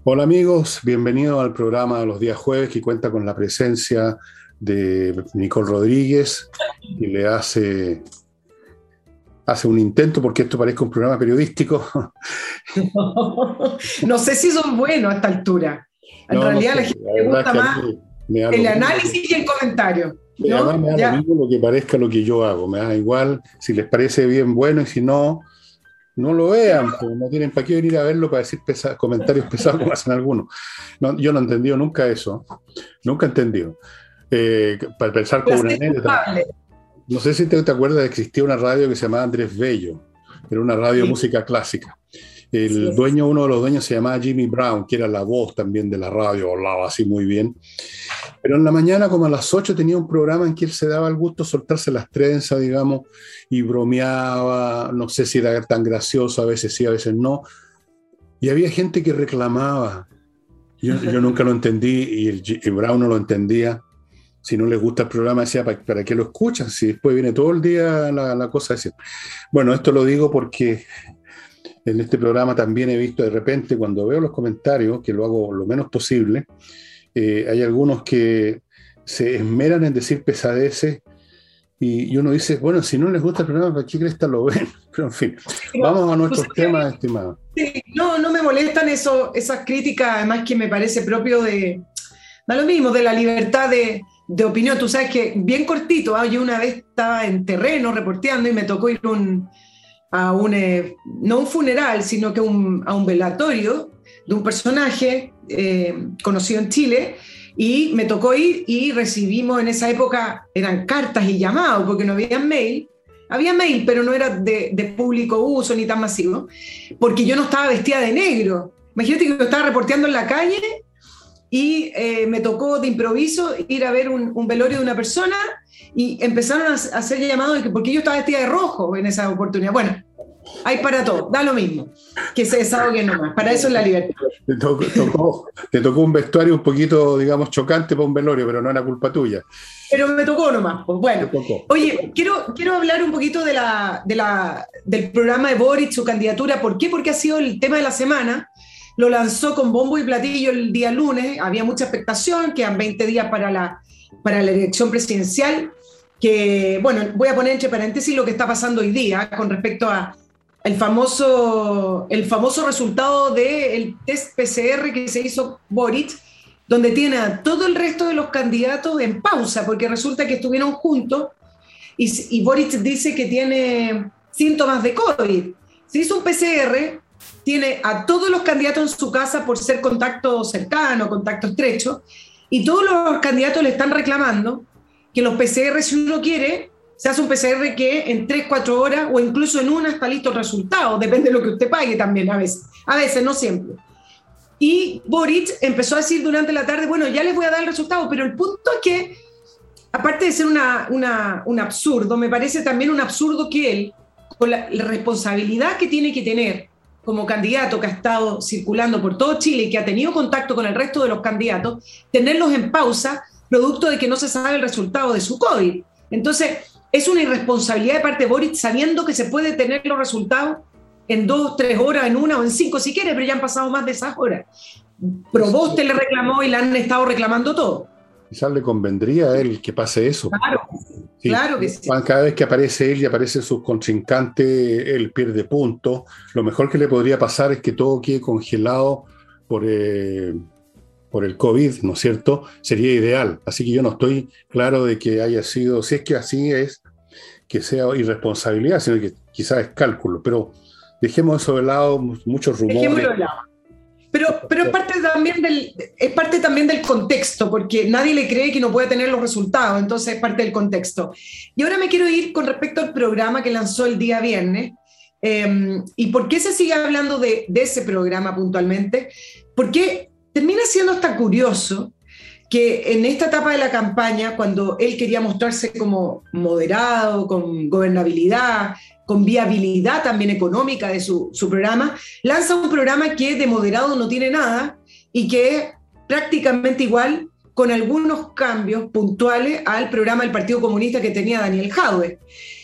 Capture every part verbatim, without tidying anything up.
Hola amigos, bienvenidos al programa de los días jueves que cuenta con la presencia de Nicole Rodríguez y le hace, hace un intento porque esto parezca un programa periodístico. No sé si son buenos a esta altura. En No, no realidad a sé, la gente la le verdad es gusta que a más mí me da lo el mismo. análisis y el comentario, Y además ¿no? me da lo Ya. mismo lo que parezca lo que yo hago, me da igual si les parece bien bueno y si no, no lo vean, pues no tienen para qué venir a verlo para decir pesa- comentarios pesados como hacen algunos. No, yo no he entendido nunca eso, nunca he entendido. Eh, para pensar con una Placer anécdota, culpable. no sé si te, te acuerdas, existía una radio que se llamaba Andrés Bello, era una radio de Sí, música clásica. así El es. dueño, uno de los dueños se llamaba Jimmy Brown, que era la voz también de la radio, hablaba así muy bien. Pero en la mañana, como a las ocho, tenía un programa en que él se daba el gusto de soltarse las trenzas, digamos, y bromeaba, no sé si era tan gracioso, a veces sí, a veces no. Y había gente que reclamaba. Yo, yo nunca lo entendí y, el, y Brown no lo entendía. Si no les gusta el programa, decía, ¿para, para qué lo escuchan? Si después viene todo el día la, la cosa así. Bueno, esto lo digo porque en este programa también he visto de repente, cuando veo los comentarios, que lo hago lo menos posible, eh, hay algunos que se esmeran en decir pesadeces y, y uno dice, bueno, si no les gusta el programa, ¿para qué cresta lo ven? Pero en fin, Pero, vamos a tú nuestros sabes que a temas, mí, estimado. sí, no, no me molestan eso, esas críticas, además que me parece propio de, da lo mismo, de la libertad de, de opinión. Tú sabes que, bien cortito, ¿ah? Yo una vez estaba en terreno reporteando y me tocó ir un, a un, eh, no un funeral, sino que un, a un velatorio de un personaje eh, conocido en Chile, y me tocó ir y recibimos en esa época, eran cartas y llamados, porque no había mail, había mail, pero no era de, de público uso ni tan masivo, porque yo no estaba vestida de negro. Imagínate que yo estaba reporteando en la calle y eh, me tocó de improviso ir a ver un, un velorio de una persona y empezaron a hacer llamados de que porque yo estaba vestida de rojo en esa oportunidad. Bueno, hay para todo, da lo mismo, que se desahoguen nomás, para eso es la libertad. Te tocó, tocó, te tocó un vestuario un poquito, digamos, chocante para un velorio, pero no era culpa tuya. Pero me tocó nomás, pues Te bueno. tocó. Oye, quiero, quiero hablar un poquito de la, de la, del programa de Boric, su candidatura. ¿Por qué? Porque ha sido el tema de la semana. Lo lanzó con bombo y platillo el día lunes. Había mucha expectación, quedan veinte días para la, para la elección presidencial. Que, bueno, voy a poner entre paréntesis lo que está pasando hoy día con respecto a el famoso, el famoso resultado del test P C R que se hizo Boric, donde tiene a todo el resto de los candidatos en pausa, porque resulta que estuvieron juntos y, y Boric dice que tiene síntomas de COVID. Se hizo un P C R, tiene a todos los candidatos en su casa por ser contacto cercano, contacto estrecho, y todos los candidatos le están reclamando que los P C R, si uno quiere, se hace un P C R que en tres, cuatro horas o incluso en una está listo el resultado, depende de lo que usted pague también a veces, a veces, no siempre. Y Boric empezó a decir durante la tarde, bueno, ya les voy a dar el resultado, pero el punto es que, aparte de ser una, una, un absurdo, me parece también un absurdo que él, con la, la responsabilidad que tiene que tener como candidato que ha estado circulando por todo Chile y que ha tenido contacto con el resto de los candidatos, tenerlos en pausa, producto de que no se sabe el resultado de su COVID. Entonces, es una irresponsabilidad de parte de Boric, sabiendo que se puede tener los resultados en dos, tres horas, en una o en cinco si quiere, pero ya han pasado más de esas horas. Proboste le reclamó y le han estado reclamando todo. Quizás le convendría a él que pase eso. Claro, Sí, claro que sí. cada vez que aparece él y aparece su contrincante, él pierde puntos. Lo mejor que le podría pasar es que todo quede congelado por, eh, por el COVID, ¿no es cierto? Sería ideal. Así que yo no estoy claro de que haya sido, si es que así es, que sea irresponsabilidad, sino que quizás es cálculo. Pero dejemos eso de lado, muchos rumores. Dejémoslo de lado. Pero, pero es, parte también del, es parte también del contexto, porque nadie le cree que no puede tener los resultados, entonces es parte del contexto. Y ahora me quiero ir con respecto al programa que lanzó el día viernes. Eh, ¿Y por qué se sigue hablando de, de ese programa puntualmente? Porque termina siendo hasta curioso que en esta etapa de la campaña, cuando él quería mostrarse como moderado, con gobernabilidad, con viabilidad también económica de su, su programa, lanza un programa que de moderado no tiene nada y que es prácticamente igual, con algunos cambios puntuales al programa del Partido Comunista que tenía Daniel Jadwe.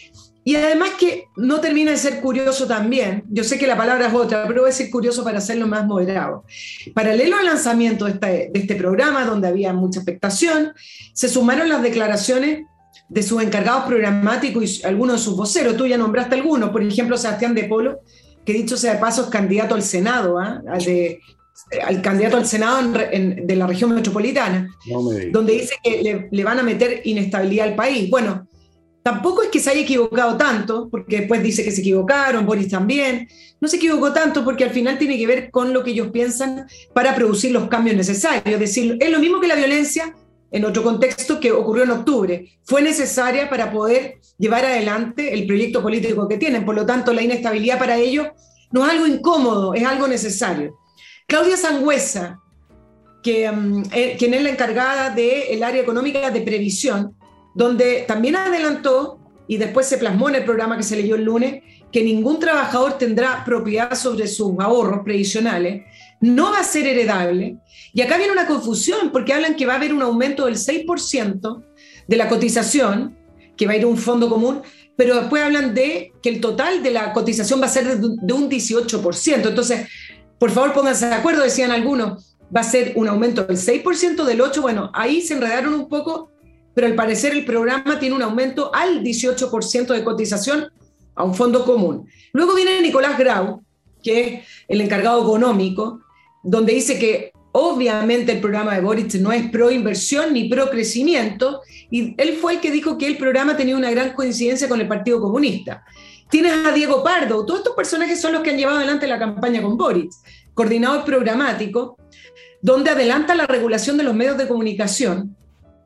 Y además que no termina de ser curioso también, yo sé que la palabra es otra, pero voy a decir curioso para hacerlo más moderado. Paralelo al lanzamiento de este, de este programa, donde había mucha expectación, se sumaron las declaraciones de sus encargados programáticos y algunos de sus voceros. Tú ya nombraste algunos, por ejemplo, Sebastián de Polo, que dicho sea de paso es candidato al Senado, ¿eh? al, de, al candidato al Senado en, en, de la región metropolitana, no donde dice que le, le van a meter inestabilidad al país. Bueno, tampoco es que se haya equivocado tanto, porque después dice que se equivocaron, Boris también. No se equivocó tanto porque al final tiene que ver con lo que ellos piensan para producir los cambios necesarios. Es decir, es lo mismo que la violencia en otro contexto que ocurrió en octubre. Fue necesaria para poder llevar adelante el proyecto político que tienen. Por lo tanto, la inestabilidad para ellos no es algo incómodo, es algo necesario. Claudia Sangüesa, que, um, eh, quien es la encargada del área económica de previsión, donde también adelantó, y después se plasmó en el programa que se leyó el lunes, que ningún trabajador tendrá propiedad sobre sus ahorros previsionales, no va a ser heredable. Y acá viene una confusión, porque hablan que va a haber un aumento del seis por ciento de la cotización, que va a ir a un fondo común, pero después hablan de que el total de la cotización va a ser de, de un dieciocho por ciento. Entonces, por favor, pónganse de acuerdo, decían algunos, va a ser un aumento del seis por ciento, del ocho por ciento, bueno, ahí se enredaron un poco, pero al parecer el programa tiene un aumento al dieciocho por ciento de cotización a un fondo común. Luego viene Nicolás Grau, que es el encargado económico, donde dice que obviamente el programa de Boric no es pro inversión ni pro crecimiento, y él fue el que dijo que el programa tenía una gran coincidencia con el Partido Comunista. Tienes a Diego Pardo, todos estos personajes son los que han llevado adelante la campaña con Boric, coordinador programático, donde adelanta la regulación de los medios de comunicación,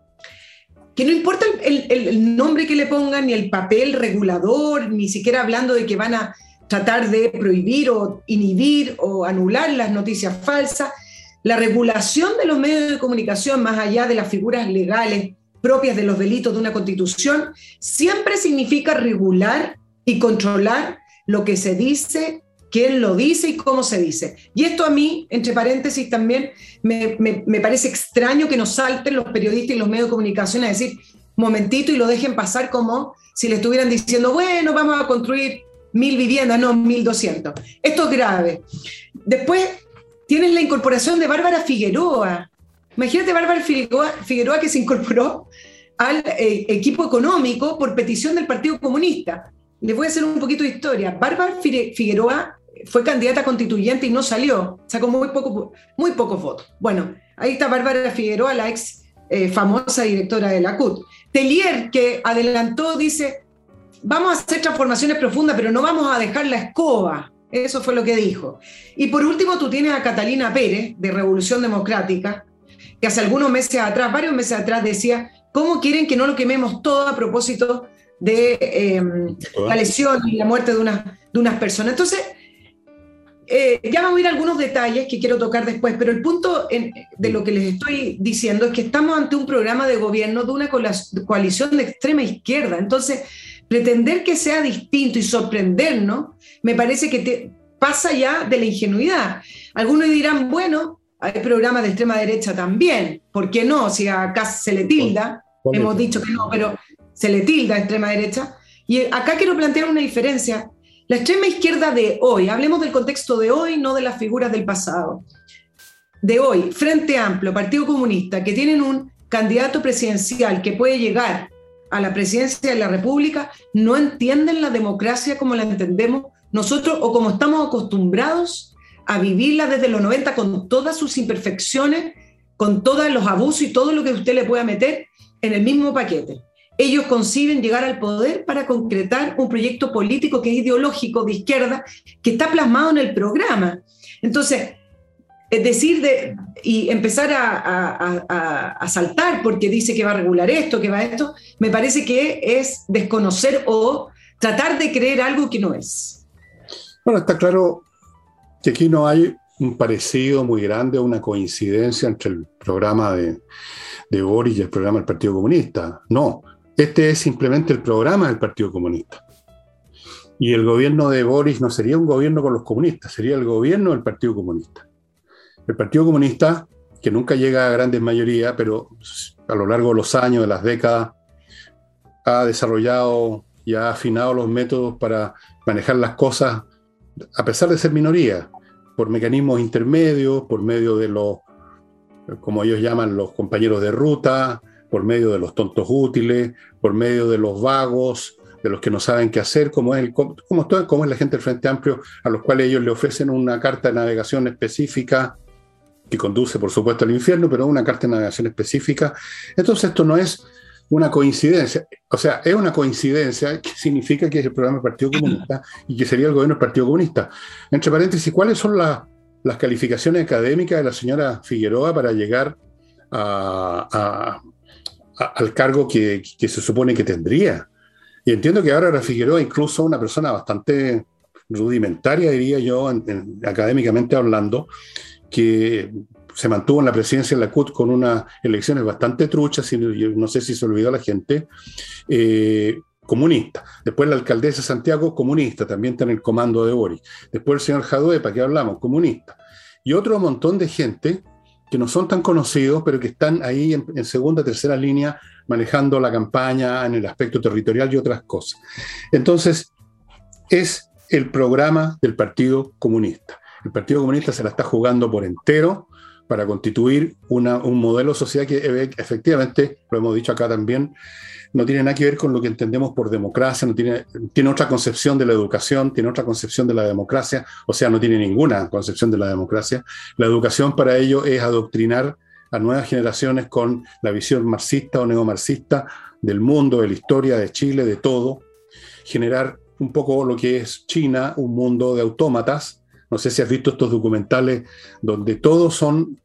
que no importa el, el, el nombre que le pongan, ni el papel regulador, ni siquiera hablando de que van a tratar de prohibir o inhibir o anular las noticias falsas. La regulación de los medios de comunicación, más allá de las figuras legales propias de los delitos de una constitución, siempre significa regular y controlar lo que se dice, quién lo dice y cómo se dice. Y esto a mí, entre paréntesis también, me, me, me parece extraño que nos salten los periodistas y los medios de comunicación a decir, momentito, y lo dejen pasar como si le estuvieran diciendo, bueno, vamos a construir mil viviendas, no mil doscientas. Esto es grave. Después tienes la incorporación de Bárbara Figueroa. Imagínate Bárbara Figueroa, Figueroa que se incorporó al eh, equipo económico por petición del Partido Comunista. Les voy a hacer un poquito de historia. Bárbara Figueroa fue candidata constituyente y no salió, sacó muy poco, muy pocos votos. Bueno, ahí está Bárbara Figueroa, la ex eh, famosa directora de la C U T. Tellier, que adelantó, dice, vamos a hacer transformaciones profundas, pero no vamos a dejar la escoba. Eso fue lo que dijo. Y por último, tú tienes a Catalina Pérez, de Revolución Democrática, que hace algunos meses atrás, varios meses atrás, decía, ¿cómo quieren que no lo quememos todo a propósito de eh, la lesión y la muerte de, una, de unas personas? Entonces, eh, ya vamos a ir a algunos detalles que quiero tocar después, pero el punto en, de lo que les estoy diciendo es que estamos ante un programa de gobierno de una coalición de extrema izquierda. Entonces, pretender que sea distinto y sorprendernos, me parece que te pasa ya de la ingenuidad. Algunos dirán, bueno, hay programas de extrema derecha también, ¿por qué no? Si acá se le tilda, hemos dicho que no, pero se le tilda a extrema derecha. Y acá quiero plantear una diferencia. La extrema izquierda de hoy, hablemos del contexto de hoy, no de las figuras del pasado. De hoy, Frente Amplio, Partido Comunista, que tienen un candidato presidencial que puede llegar a la presidencia de la República, no entienden la democracia como la entendemos nosotros o como estamos acostumbrados a vivirla desde los noventa, con todas sus imperfecciones, con todos los abusos y todo lo que usted le pueda meter en el mismo paquete. Ellos conciben llegar al poder para concretar un proyecto político que es ideológico, de izquierda, que está plasmado en el programa. Entonces, es decir, de, y empezar a, a, a, a saltar porque dice que va a regular esto, que va a esto, me parece que es desconocer o tratar de creer algo que no es. Bueno, está claro que aquí no hay un parecido muy grande, una coincidencia entre el programa de, de Boric y el programa del Partido Comunista. No, este es simplemente el programa del Partido Comunista. Y el gobierno de Boric no sería un gobierno con los comunistas, sería el gobierno del Partido Comunista. El Partido Comunista, que nunca llega a grandes mayorías, pero a lo largo de los años, de las décadas, ha desarrollado y ha afinado los métodos para manejar las cosas, a pesar de ser minoría, por mecanismos intermedios, por medio de los, como ellos llaman, los compañeros de ruta, por medio de los tontos útiles, por medio de los vagos, de los que no saben qué hacer, como es, el, como, como es la gente del Frente Amplio, a los cuales ellos le ofrecen una carta de navegación específica, que conduce, por supuesto, al infierno, pero una carta de navegación específica. Entonces esto no es una coincidencia, o sea, es una coincidencia que significa que es el programa del Partido Comunista y que sería el gobierno del Partido Comunista. Entre paréntesis, ¿cuáles son la, las calificaciones académicas de la señora Figueroa para llegar a, a, a, al cargo que, que se supone que tendría? Y entiendo que ahora la Figueroa, incluso una persona bastante rudimentaria, diría yo, en, en, académicamente hablando, que se mantuvo en la presidencia de la C U T con unas elecciones bastante truchas, y no sé si se olvidó la gente, eh, comunista. Después la alcaldesa de Santiago, comunista, también está en el comando de Boric. Después el señor Jadue, ¿para qué hablamos? Comunista. Y otro montón de gente que no son tan conocidos, pero que están ahí en, en segunda, tercera línea, manejando la campaña en el aspecto territorial y otras cosas. Entonces, es el programa del Partido Comunista. El Partido Comunista se la está jugando por entero para constituir una, un modelo de sociedad que efectivamente, lo hemos dicho acá también, no tiene nada que ver con lo que entendemos por democracia, no tiene, tiene otra concepción de la educación, tiene otra concepción de la democracia, o sea, no tiene ninguna concepción de la democracia. La educación para ello es adoctrinar a nuevas generaciones con la visión marxista o neomarxista del mundo, de la historia, de Chile, de todo, generar un poco lo que es China, un mundo de autómatas. No sé si has visto estos documentales donde todos son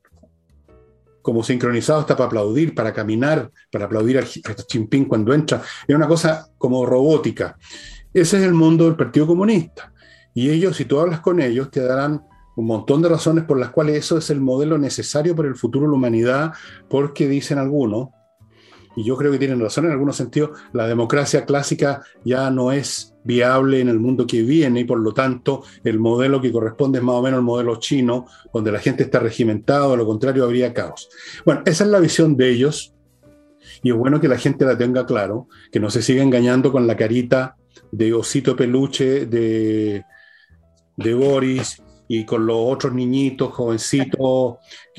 como sincronizados hasta para aplaudir, para caminar, para aplaudir a Xi Jinping cuando entra. Es una cosa como robótica. Ese es el mundo del Partido Comunista. Y ellos, si tú hablas con ellos, te darán un montón de razones por las cuales eso es el modelo necesario para el futuro de la humanidad, porque dicen algunos, y yo creo que tienen razón en algunos sentidos, la democracia clásica ya no es viable en el mundo que viene y por lo tanto el modelo que corresponde es más o menos el modelo chino, donde la gente está regimentada, de lo contrario habría caos. Bueno, esa es la visión de ellos y es bueno que la gente la tenga claro, que no se siga engañando con la carita de osito peluche de, de Boris y con los otros niñitos, jovencitos.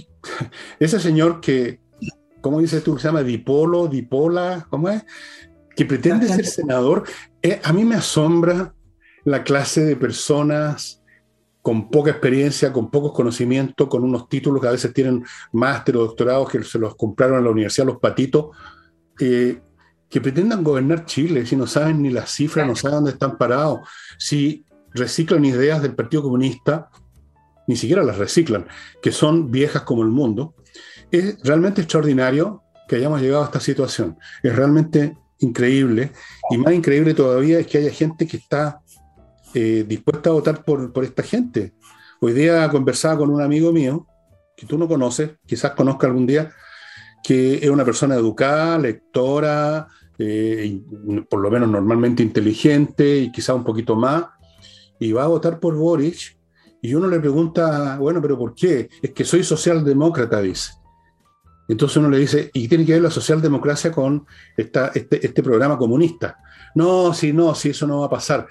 Ese señor que, ¿cómo dices tú? Se llama Dipolo, Dipola, ¿cómo es? Que pretende ser senador. Eh, a mí me asombra la clase de personas con poca experiencia, con pocos conocimientos, con unos títulos que a veces tienen máster o doctorados que se los compraron en la universidad los patitos, eh, que pretendan gobernar Chile, si no saben ni las cifras, no saben dónde están parados, si reciclan ideas del Partido Comunista, ni siquiera las reciclan, que son viejas como el mundo. Es realmente extraordinario que hayamos llegado a esta situación. Es realmente increíble, y más increíble todavía es que haya gente que está eh, dispuesta a votar por, por esta gente. Hoy día conversaba con un amigo mío, que tú no conoces, quizás conozca algún día, que es una persona educada, lectora, eh, y por lo menos normalmente inteligente, y quizás un poquito más, y va a votar por Boric, y uno le pregunta, bueno, ¿pero por qué? Es que soy socialdemócrata, dice. Entonces uno le dice, ¿y tiene que ver la socialdemocracia con esta, este, este programa comunista? No, sí, no, sí, eso no va a pasar.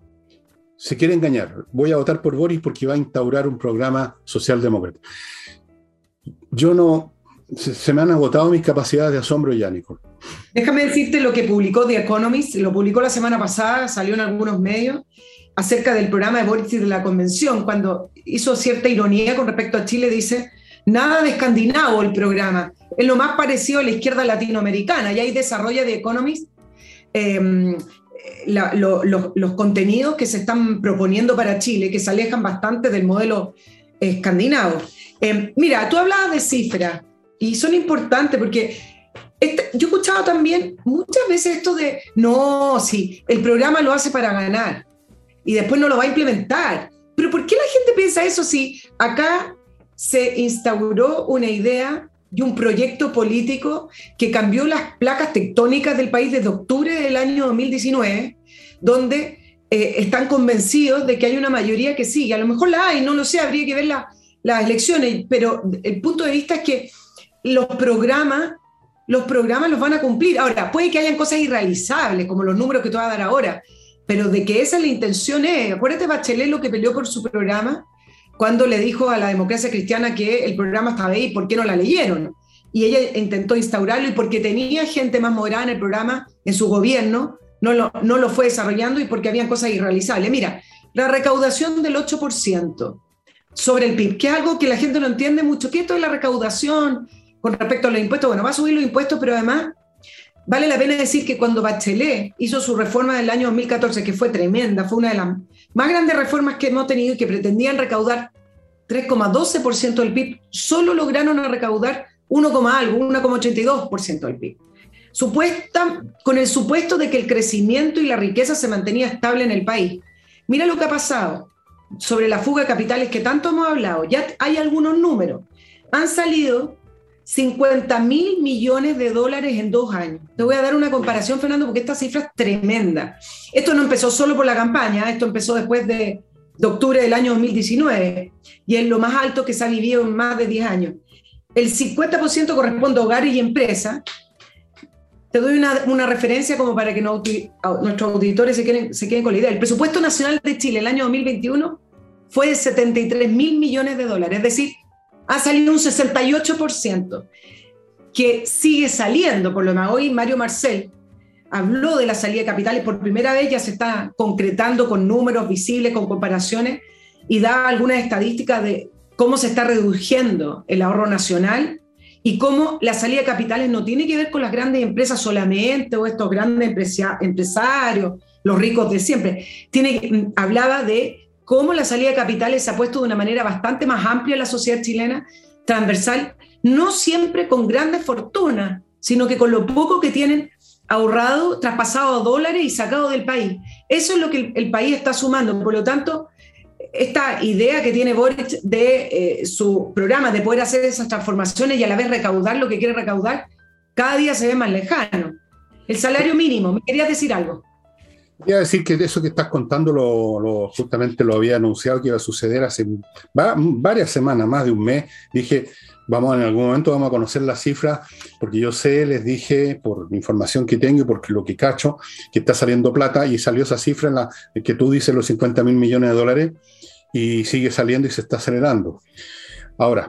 Se quiere engañar. Voy a votar por Boris porque va a instaurar un programa socialdemócrata. Yo no... Se, se me han agotado mis capacidades de asombro ya, Nicole. Déjame decirte lo que publicó The Economist, lo publicó la semana pasada, salió en algunos medios, acerca del programa de Boric y de la convención, cuando hizo cierta ironía con respecto a Chile, dice... Nada de escandinavo el programa, es lo más parecido a la izquierda latinoamericana, y ahí desarrolla The Economist eh, la, lo, lo, los contenidos que se están proponiendo para Chile, que se alejan bastante del modelo escandinavo. Eh, mira, tú hablabas de cifras, y son importantes porque este, yo he escuchado también muchas veces esto de, no, sí, el programa lo hace para ganar, y después no lo va a implementar. Pero ¿por qué la gente piensa eso si acá se instauró una idea y un proyecto político que cambió las placas tectónicas del país desde octubre del año dos mil diecinueve, donde eh, están convencidos de que hay una mayoría que sigue? A lo mejor la hay, no lo sé, habría que ver la, las elecciones, pero el punto de vista es que los programas los programas los van a cumplir. Ahora, puede que hayan cosas irrealizables, como los números que te voy a dar ahora, pero de que esa es la intención es. Acuérdate Bachelet lo que peleó por su programa cuando le dijo a la Democracia Cristiana que el programa estaba ahí, ¿por qué no la leyeron? Y ella intentó instaurarlo, y porque tenía gente más moderada en el programa, en su gobierno, no lo, no lo fue desarrollando, y porque habían cosas irrealizables. Mira, la recaudación del ocho por ciento sobre el P I B, que es algo que la gente no entiende mucho. ¿Qué esto es la recaudación con respecto a los impuestos? Bueno, va a subir los impuestos, pero además vale la pena decir que cuando Bachelet hizo su reforma del año dos mil catorce, que fue tremenda, fue una de las más grandes reformas que hemos tenido, y que pretendían recaudar tres coma doce por ciento del P I B, solo lograron recaudar uno, algo, uno coma ochenta y dos por ciento del P I B. Supuesta, con el supuesto de que el crecimiento y la riqueza se mantenía estable en el país. Mira lo que ha pasado sobre la fuga de capitales que tanto hemos hablado. Ya hay algunos números. Han salido cincuenta mil millones de dólares en dos años. Te voy a dar una comparación, Fernando, porque esta cifra es tremenda. Esto no empezó solo por la campaña, esto empezó después de, de octubre del año dos mil diecinueve, y es lo más alto que se ha vivido en más de diez años. El cincuenta por ciento corresponde a hogares y empresas. Te doy una, una referencia como para que no, nuestros auditores se queden, se queden con la idea. El presupuesto nacional de Chile el año dos mil veintiuno fue de setenta y tres mil millones de dólares, es decir, ha salido un sesenta y ocho por ciento, que sigue saliendo. Por lo menos hoy Mario Marcel habló de la salida de capitales por primera vez, ya se está concretando con números visibles, con comparaciones, y da algunas estadísticas de cómo se está reduciendo el ahorro nacional y cómo la salida de capitales no tiene que ver con las grandes empresas solamente, o estos grandes empresarios, los ricos de siempre. Tiene, hablaba de cómo la salida de capitales se ha puesto de una manera bastante más amplia en la sociedad chilena, transversal, no siempre con grandes fortunas, sino que con lo poco que tienen ahorrado, traspasado a dólares y sacado del país. Eso es lo que el, el país está sumando. Por lo tanto, esta idea que tiene Boric de eh, su programa de poder hacer esas transformaciones y a la vez recaudar lo que quiere recaudar, cada día se ve más lejano. El salario mínimo, ¿me querías decir algo? Quería decir que eso que estás contando lo, lo, justamente lo había anunciado que iba a suceder hace va, varias semanas, más de un mes. Dije, vamos, en algún momento vamos a conocer las cifras, porque yo sé, les dije, por la información que tengo y por lo que cacho, que está saliendo plata, y salió esa cifra en la que tú dices, los cincuenta mil millones de dólares, y sigue saliendo y se está acelerando. Ahora,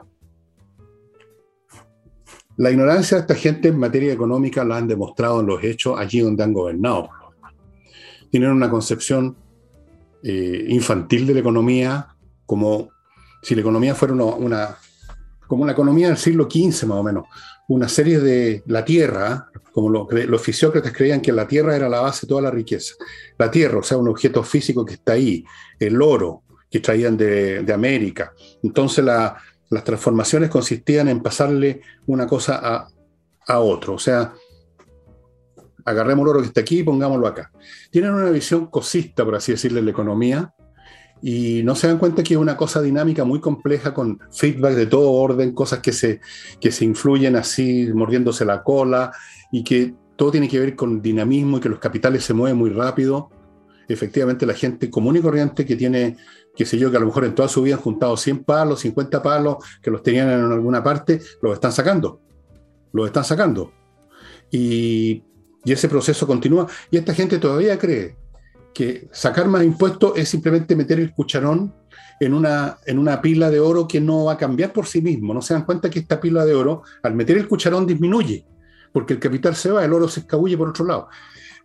la ignorancia de esta gente en materia económica la han demostrado en los hechos allí donde han gobernado. Tienen una concepción eh, infantil de la economía, como si la economía fuera una, una, como la economía del siglo quince más o menos, una serie de la tierra, como lo, los fisiócratas creían que la tierra era la base de toda la riqueza. La tierra, o sea, un objeto físico que está ahí, el oro que traían de, de América. Entonces la, las transformaciones consistían en pasarle una cosa a, a otro, o sea, agarremos el oro que está aquí y pongámoslo acá. Tienen una visión cosista, por así decirlo, de la economía, y no se dan cuenta que es una cosa dinámica muy compleja, con feedback de todo orden, cosas que se, que se influyen así, mordiéndose la cola, y que todo tiene que ver con dinamismo y que los capitales se mueven muy rápido. Efectivamente, la gente común y corriente que tiene, qué sé yo, que a lo mejor en toda su vida han juntado cien palos, cincuenta palos, que los tenían en alguna parte, los están sacando. Los están sacando. Y... Y ese proceso continúa, y esta gente todavía cree que sacar más impuestos es simplemente meter el cucharón en una, en una pila de oro que no va a cambiar por sí mismo. No se dan cuenta que esta pila de oro, al meter el cucharón, disminuye, porque el capital se va, el oro se escabulle por otro lado.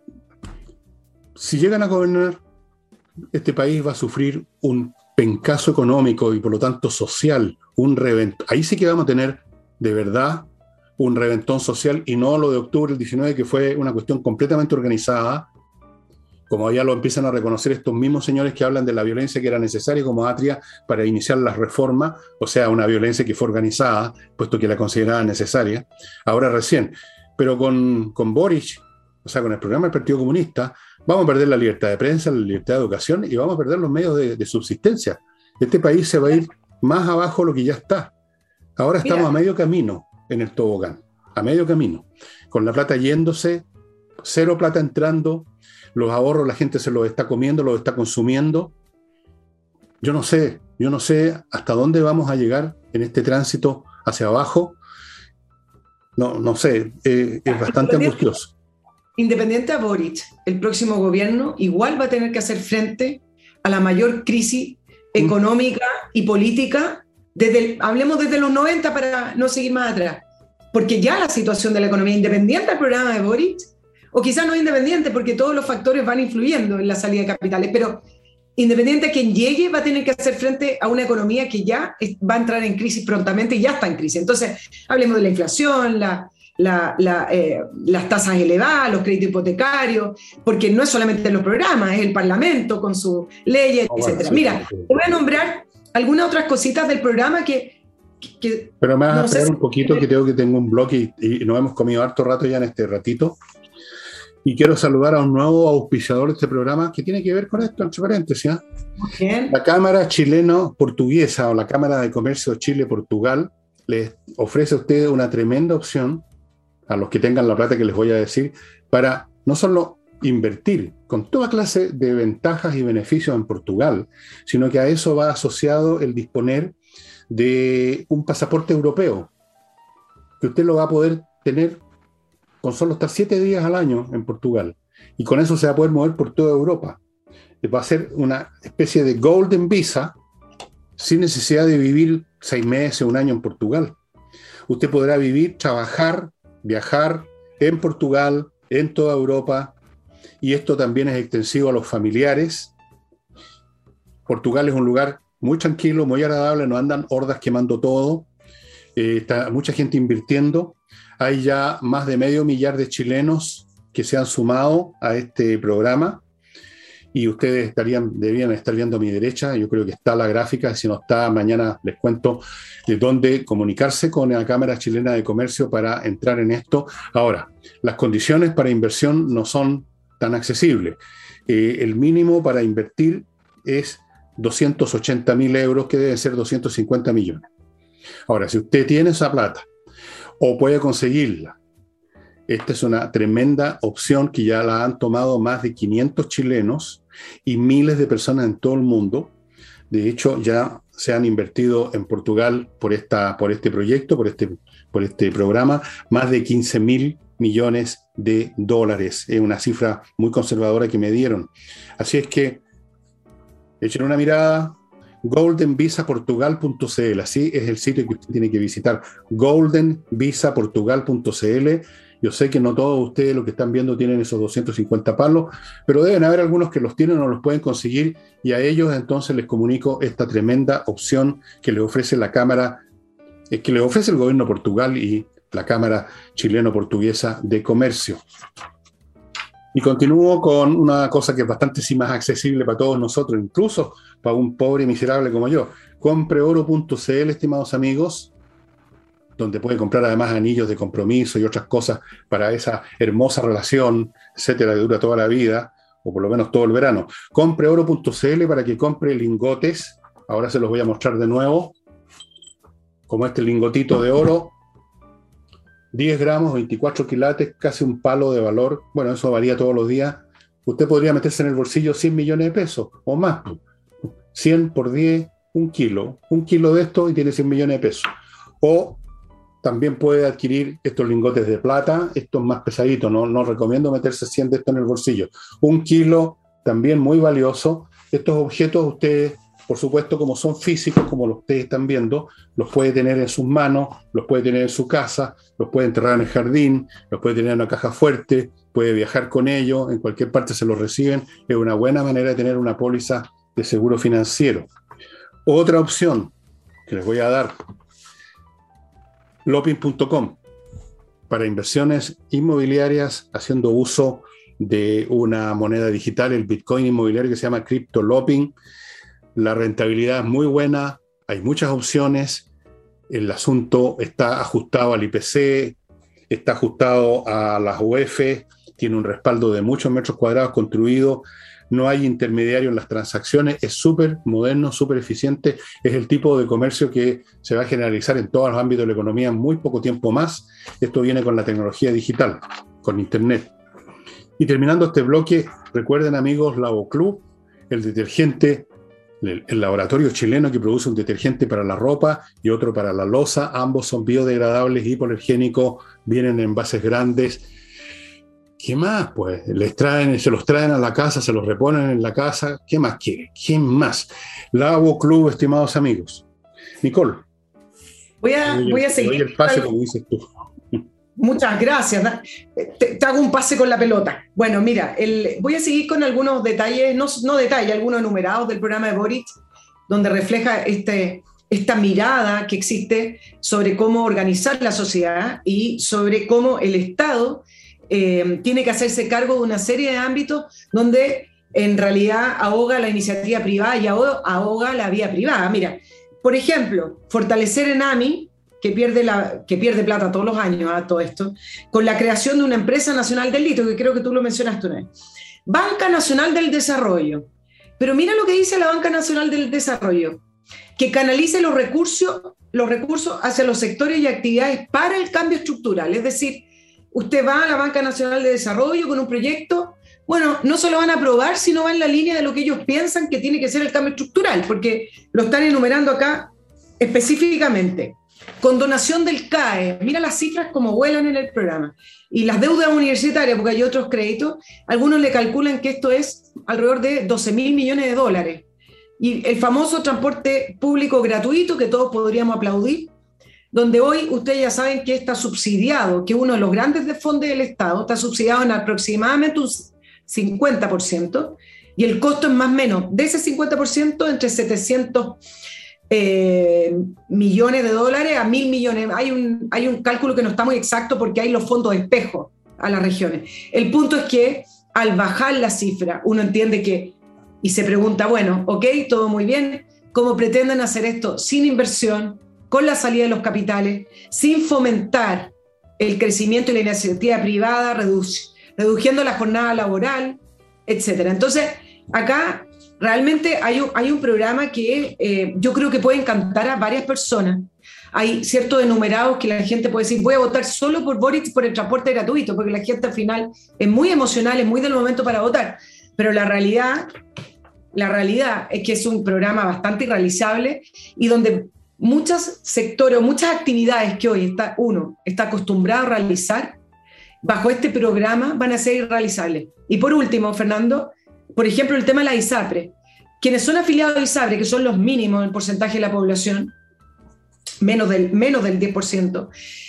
Si llegan a gobernar, este país va a sufrir un pencazo económico y por lo tanto social, un reventón. Ahí sí que vamos a tener de verdad un reventón social, y no lo de octubre del diecinueve, que fue una cuestión completamente organizada, como ya lo empiezan a reconocer estos mismos señores que hablan de la violencia que era necesaria como Atria para iniciar las reformas, o sea, una violencia que fue organizada, puesto que la consideraban necesaria, ahora recién. Pero con, con Boric, o sea, con el programa del Partido Comunista, vamos a perder la libertad de prensa, la libertad de educación, y vamos a perder los medios de, de subsistencia. Este país se va a ir más abajo de lo que ya está. Ahora estamos Mira. a medio camino en el tobogán, a medio camino, con la plata yéndose, cero plata entrando, los ahorros la gente se los está comiendo, los está consumiendo. Yo no sé, yo no sé hasta dónde vamos a llegar en este tránsito hacia abajo. no, no sé, eh, es bastante angustioso. Independiente a Boric, el próximo gobierno igual va a tener que hacer frente a la mayor crisis económica y política, desde el, hablemos desde los noventa para no seguir más atrás, porque ya la situación de la economía, independiente del programa de Boric, o quizás no independiente porque todos los factores van influyendo en la salida de capitales, pero independiente a quien llegue va a tener que hacer frente a una economía que ya va a entrar en crisis prontamente y ya está en crisis. Entonces, hablemos de la inflación, la, la, la, eh, las tasas elevadas, los créditos hipotecarios, porque no es solamente los programas, es el Parlamento con sus leyes, oh, etcétera. Bueno, sí, Mira, sí, sí. Voy a nombrar algunas otras cositas del programa que... que Pero me vas no a esperar sé un poquito si... que tengo que tengo un bloque y, y nos hemos comido harto rato ya en este ratito. Y quiero saludar a un nuevo auspiciador de este programa que tiene que ver con esto, entre paréntesis. ¿eh? La Cámara Chileno-Portuguesa o la Cámara de Comercio Chile-Portugal les ofrece a ustedes una tremenda opción, a los que tengan la plata que les voy a decir, para no solo invertir con toda clase de ventajas y beneficios en Portugal, sino que a eso va asociado el disponer de un pasaporte europeo, que usted lo va a poder tener con solo estar siete días al año en Portugal. Y con eso se va a poder mover por toda Europa. Va a ser una especie de Golden Visa sin necesidad de vivir seis meses, un año en Portugal. Usted podrá vivir, trabajar, viajar en Portugal, en toda Europa. Y esto también es extensivo a los familiares. Portugal es un lugar muy tranquilo, muy agradable, no andan hordas quemando todo. Eh, está mucha gente invirtiendo. Hay ya más de medio millar de chilenos que se han sumado a este programa y ustedes estarían, deberían estar viendo a mi derecha, yo creo que está la gráfica, si no está, mañana les cuento de dónde comunicarse con la Cámara Chilena de Comercio para entrar en esto. Ahora, las condiciones para inversión no son tan accesibles. Eh, el mínimo para invertir es doscientos ochenta mil euros, que deben ser doscientos cincuenta millones. Ahora, si usted tiene esa plata, o puede conseguirla. Esta es una tremenda opción que ya la han tomado más de quinientos chilenos y miles de personas en todo el mundo. De hecho, ya se han invertido en Portugal por, esta, por este proyecto, por este, por este programa, más de quince mil millones de dólares. Es una cifra muy conservadora que me dieron. Así es que echen una mirada. golden visa portugal punto c l, así es el sitio que usted tiene que visitar, golden visa portugal punto c l. Yo sé que no todos ustedes, los que están viendo, tienen esos doscientos cincuenta palos, pero deben haber algunos que los tienen o los pueden conseguir, y a ellos entonces les comunico esta tremenda opción que les ofrece la Cámara, eh, que les ofrece el gobierno de Portugal y la Cámara Chileno-Portuguesa de Comercio. Y continúo con una cosa que es bastante sí, más accesible para todos nosotros, incluso para un pobre miserable como yo. compre oro punto c l, estimados amigos, donde puede comprar además anillos de compromiso y otras cosas para esa hermosa relación, etcétera, que dura toda la vida, o por lo menos todo el verano. compre oro punto c l para que compre lingotes. Ahora se los voy a mostrar de nuevo, como este lingotito de oro. diez gramos, veinticuatro quilates, casi un palo de valor. Bueno, eso varía todos los días. Usted podría meterse en el bolsillo cien millones de pesos o más. cien por diez, un kilo. Un kilo de esto y tiene cien millones de pesos. O también puede adquirir estos lingotes de plata, estos más pesaditos. No, no recomiendo meterse cien de estos en el bolsillo. Un kilo también muy valioso. Estos objetos ustedes, por supuesto, como son físicos, como los ustedes están viendo, los puede tener en sus manos, los puede tener en su casa, los puede enterrar en el jardín, los puede tener en una caja fuerte, puede viajar con ellos, en cualquier parte se los reciben. Es una buena manera de tener una póliza de seguro financiero. Otra opción que les voy a dar, lopin punto com, para inversiones inmobiliarias haciendo uso de una moneda digital, el Bitcoin inmobiliario que se llama CryptoLopin. La rentabilidad es muy buena, hay muchas opciones, el asunto está ajustado al I P C, está ajustado a las U E F, tiene un respaldo de muchos metros cuadrados construidos, no hay intermediario en las transacciones, es súper moderno, súper eficiente, es el tipo de comercio que se va a generalizar en todos los ámbitos de la economía en muy poco tiempo más. Esto viene con la tecnología digital, con Internet. Y terminando este bloque, recuerden amigos, Lavoclub, el detergente el, el laboratorio chileno que produce un detergente para la ropa y otro para la loza. Ambos son biodegradables, hipoalergénicos, vienen en envases grandes. ¿Qué más? Pues les traen, se los traen a la casa, se los reponen en la casa. ¿Qué más quiere? ¿Quién más? Lavo Club, estimados amigos. Nicole. Voy a, doy, voy a seguir. Doy el pase, como dices tú. Muchas gracias. Te, te hago un pase con la pelota. Bueno, mira, el, voy a seguir con algunos detalles, no, no detalles, algunos enumerados del programa de Boric, donde refleja este, esta mirada que existe sobre cómo organizar la sociedad y sobre cómo el Estado eh, tiene que hacerse cargo de una serie de ámbitos donde en realidad ahoga la iniciativa privada y ahoga, ahoga la vía privada. Mira, por ejemplo, fortalecer ENAMI, que pierde, la, que pierde plata todos los años a todo esto, con la creación de una empresa nacional del litio, que creo que tú lo mencionaste una vez. Banca Nacional del Desarrollo. Pero mira lo que dice la Banca Nacional del Desarrollo, que canalice los recursos, los recursos hacia los sectores y actividades para el cambio estructural. Es decir, usted va a la Banca Nacional de Desarrollo con un proyecto, bueno, no se lo van a aprobar si no va en la línea de lo que ellos piensan que tiene que ser el cambio estructural, porque lo están enumerando acá específicamente. Condonación del C A E, mira las cifras como vuelan en el programa. Y las deudas universitarias, porque hay otros créditos, algunos le calculan que esto es alrededor de doce mil millones de dólares. Y el famoso transporte público gratuito, que todos podríamos aplaudir, donde hoy ustedes ya saben que está subsidiado, que uno de los grandes fondos del Estado está subsidiado en aproximadamente un cincuenta por ciento, y el costo es más o menos de ese cincuenta por ciento entre setecientos Eh, millones de dólares a mil millones. Hay un, hay un cálculo que no está muy exacto porque hay los fondos de espejo a las regiones. El punto es que al bajar la cifra, uno entiende que, y se pregunta, bueno, ok, todo muy bien, ¿cómo pretenden hacer esto sin inversión, con la salida de los capitales, sin fomentar el crecimiento y la iniciativa privada, reduc- reduciendo la jornada laboral, etcétera? Entonces, acá realmente hay un, hay un programa que eh, yo creo que puede encantar a varias personas. Hay ciertos enumerados que la gente puede decir, voy a votar solo por Boric por el transporte gratuito, porque la gente al final es muy emocional, es muy del momento para votar. Pero la realidad, la realidad es que es un programa bastante irrealizable y donde muchos sectores o muchas actividades que hoy está, uno está acostumbrado a realizar, bajo este programa van a ser irrealizables. Y por último, Fernando, por ejemplo, el tema de la ISAPRE. Quienes son afiliados a ISAPRE, que son los mínimos en porcentaje de la población, menos del, menos del diez por ciento,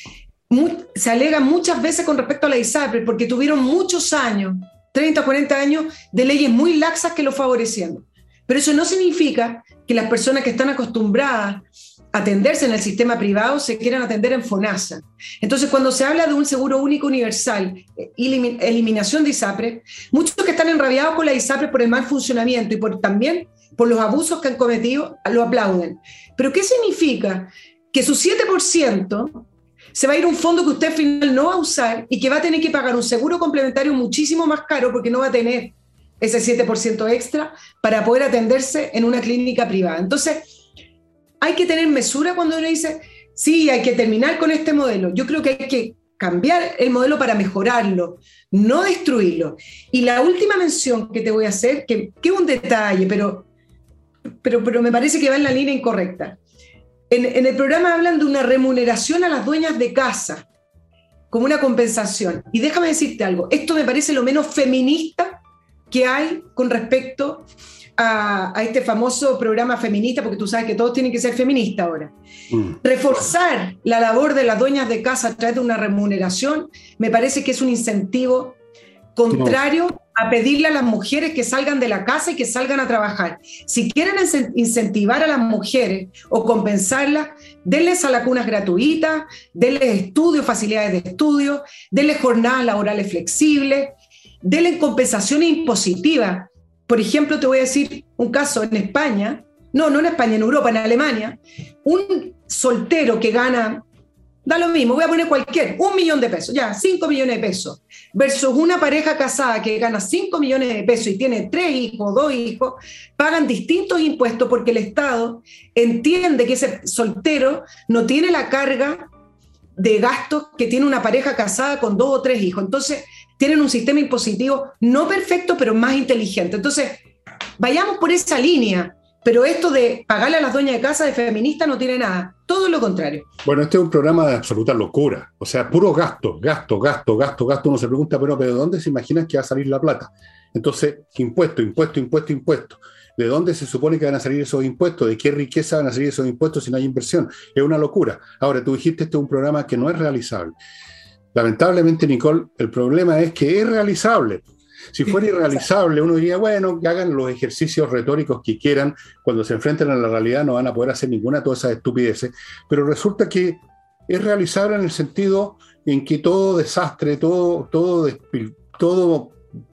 muy, se alegan muchas veces con respecto a la ISAPRE porque tuvieron muchos años, treinta, cuarenta años, de leyes muy laxas que lo favorecían. Pero eso no significa que las personas que están acostumbradas a atenderse en el sistema privado se quieran atender en FONASA. Entonces, cuando se habla de un seguro único universal, elim- eliminación de ISAPRE, muchos que están enrabiados con la ISAPRE por el mal funcionamiento y por, también por los abusos que han cometido, lo aplauden. ¿Pero qué significa? Que su siete por ciento se va a ir a un fondo que usted al final no va a usar y que va a tener que pagar un seguro complementario muchísimo más caro porque no va a tener ese siete por ciento extra para poder atenderse en una clínica privada. Entonces, hay que tener mesura cuando uno dice, sí, hay que terminar con este modelo. Yo creo que hay que cambiar el modelo para mejorarlo, no destruirlo. Y la última mención que te voy a hacer, que, que es un detalle, pero, pero, pero me parece que va en la línea incorrecta. En, en el programa hablan de una remuneración a las dueñas de casa, como una compensación. Y déjame decirte algo, esto me parece lo menos feminista que hay con respecto a, a este famoso programa feminista, porque tú sabes que todos tienen que ser feministas ahora. Mm. Reforzar la labor de las dueñas de casa a través de una remuneración me parece que es un incentivo contrario no. a pedirle a las mujeres que salgan de la casa y que salgan a trabajar. Si quieren incentivar a las mujeres o compensarlas, denles a las cunas gratuitas, denles estudios, facilidades de estudio, denles jornadas laborales flexibles, denles compensaciones impositivas. Por ejemplo, te voy a decir un caso en España, no, no en España, en Europa, en Alemania, un soltero que gana, da lo mismo, voy a poner cualquier, un millón de pesos, ya, cinco millones de pesos, versus una pareja casada que gana cinco millones de pesos y tiene tres hijos, dos hijos, pagan distintos impuestos porque el Estado entiende que ese soltero no tiene la carga de gastos que tiene una pareja casada con dos o tres hijos. Entonces, tienen un sistema impositivo no perfecto, pero más inteligente. Entonces, vayamos por esa línea. pero esto de pagarle a las dueñas de casa de feminista no tiene nada, todo lo contrario. Bueno, este es un programa de absoluta locura, o sea, puro gasto, gasto, gasto, gasto, gasto. Uno se pregunta, pero, pero ¿de dónde se imaginan que va a salir la plata? Entonces, impuesto, impuesto, impuesto, impuesto. ¿De dónde se supone que van a salir esos impuestos? ¿De qué riqueza van a salir esos impuestos si no hay inversión? Es una locura. Ahora, tú dijiste, este es un programa que no es realizable. Lamentablemente, Nicole, el problema es que es realizable. Si fuera irrealizable, uno diría, bueno, que hagan los ejercicios retóricos que quieran, cuando se enfrenten a la realidad no van a poder hacer ninguna de todas esas estupideces, pero resulta que es realizable en el sentido en que todo desastre, todo, todo, todo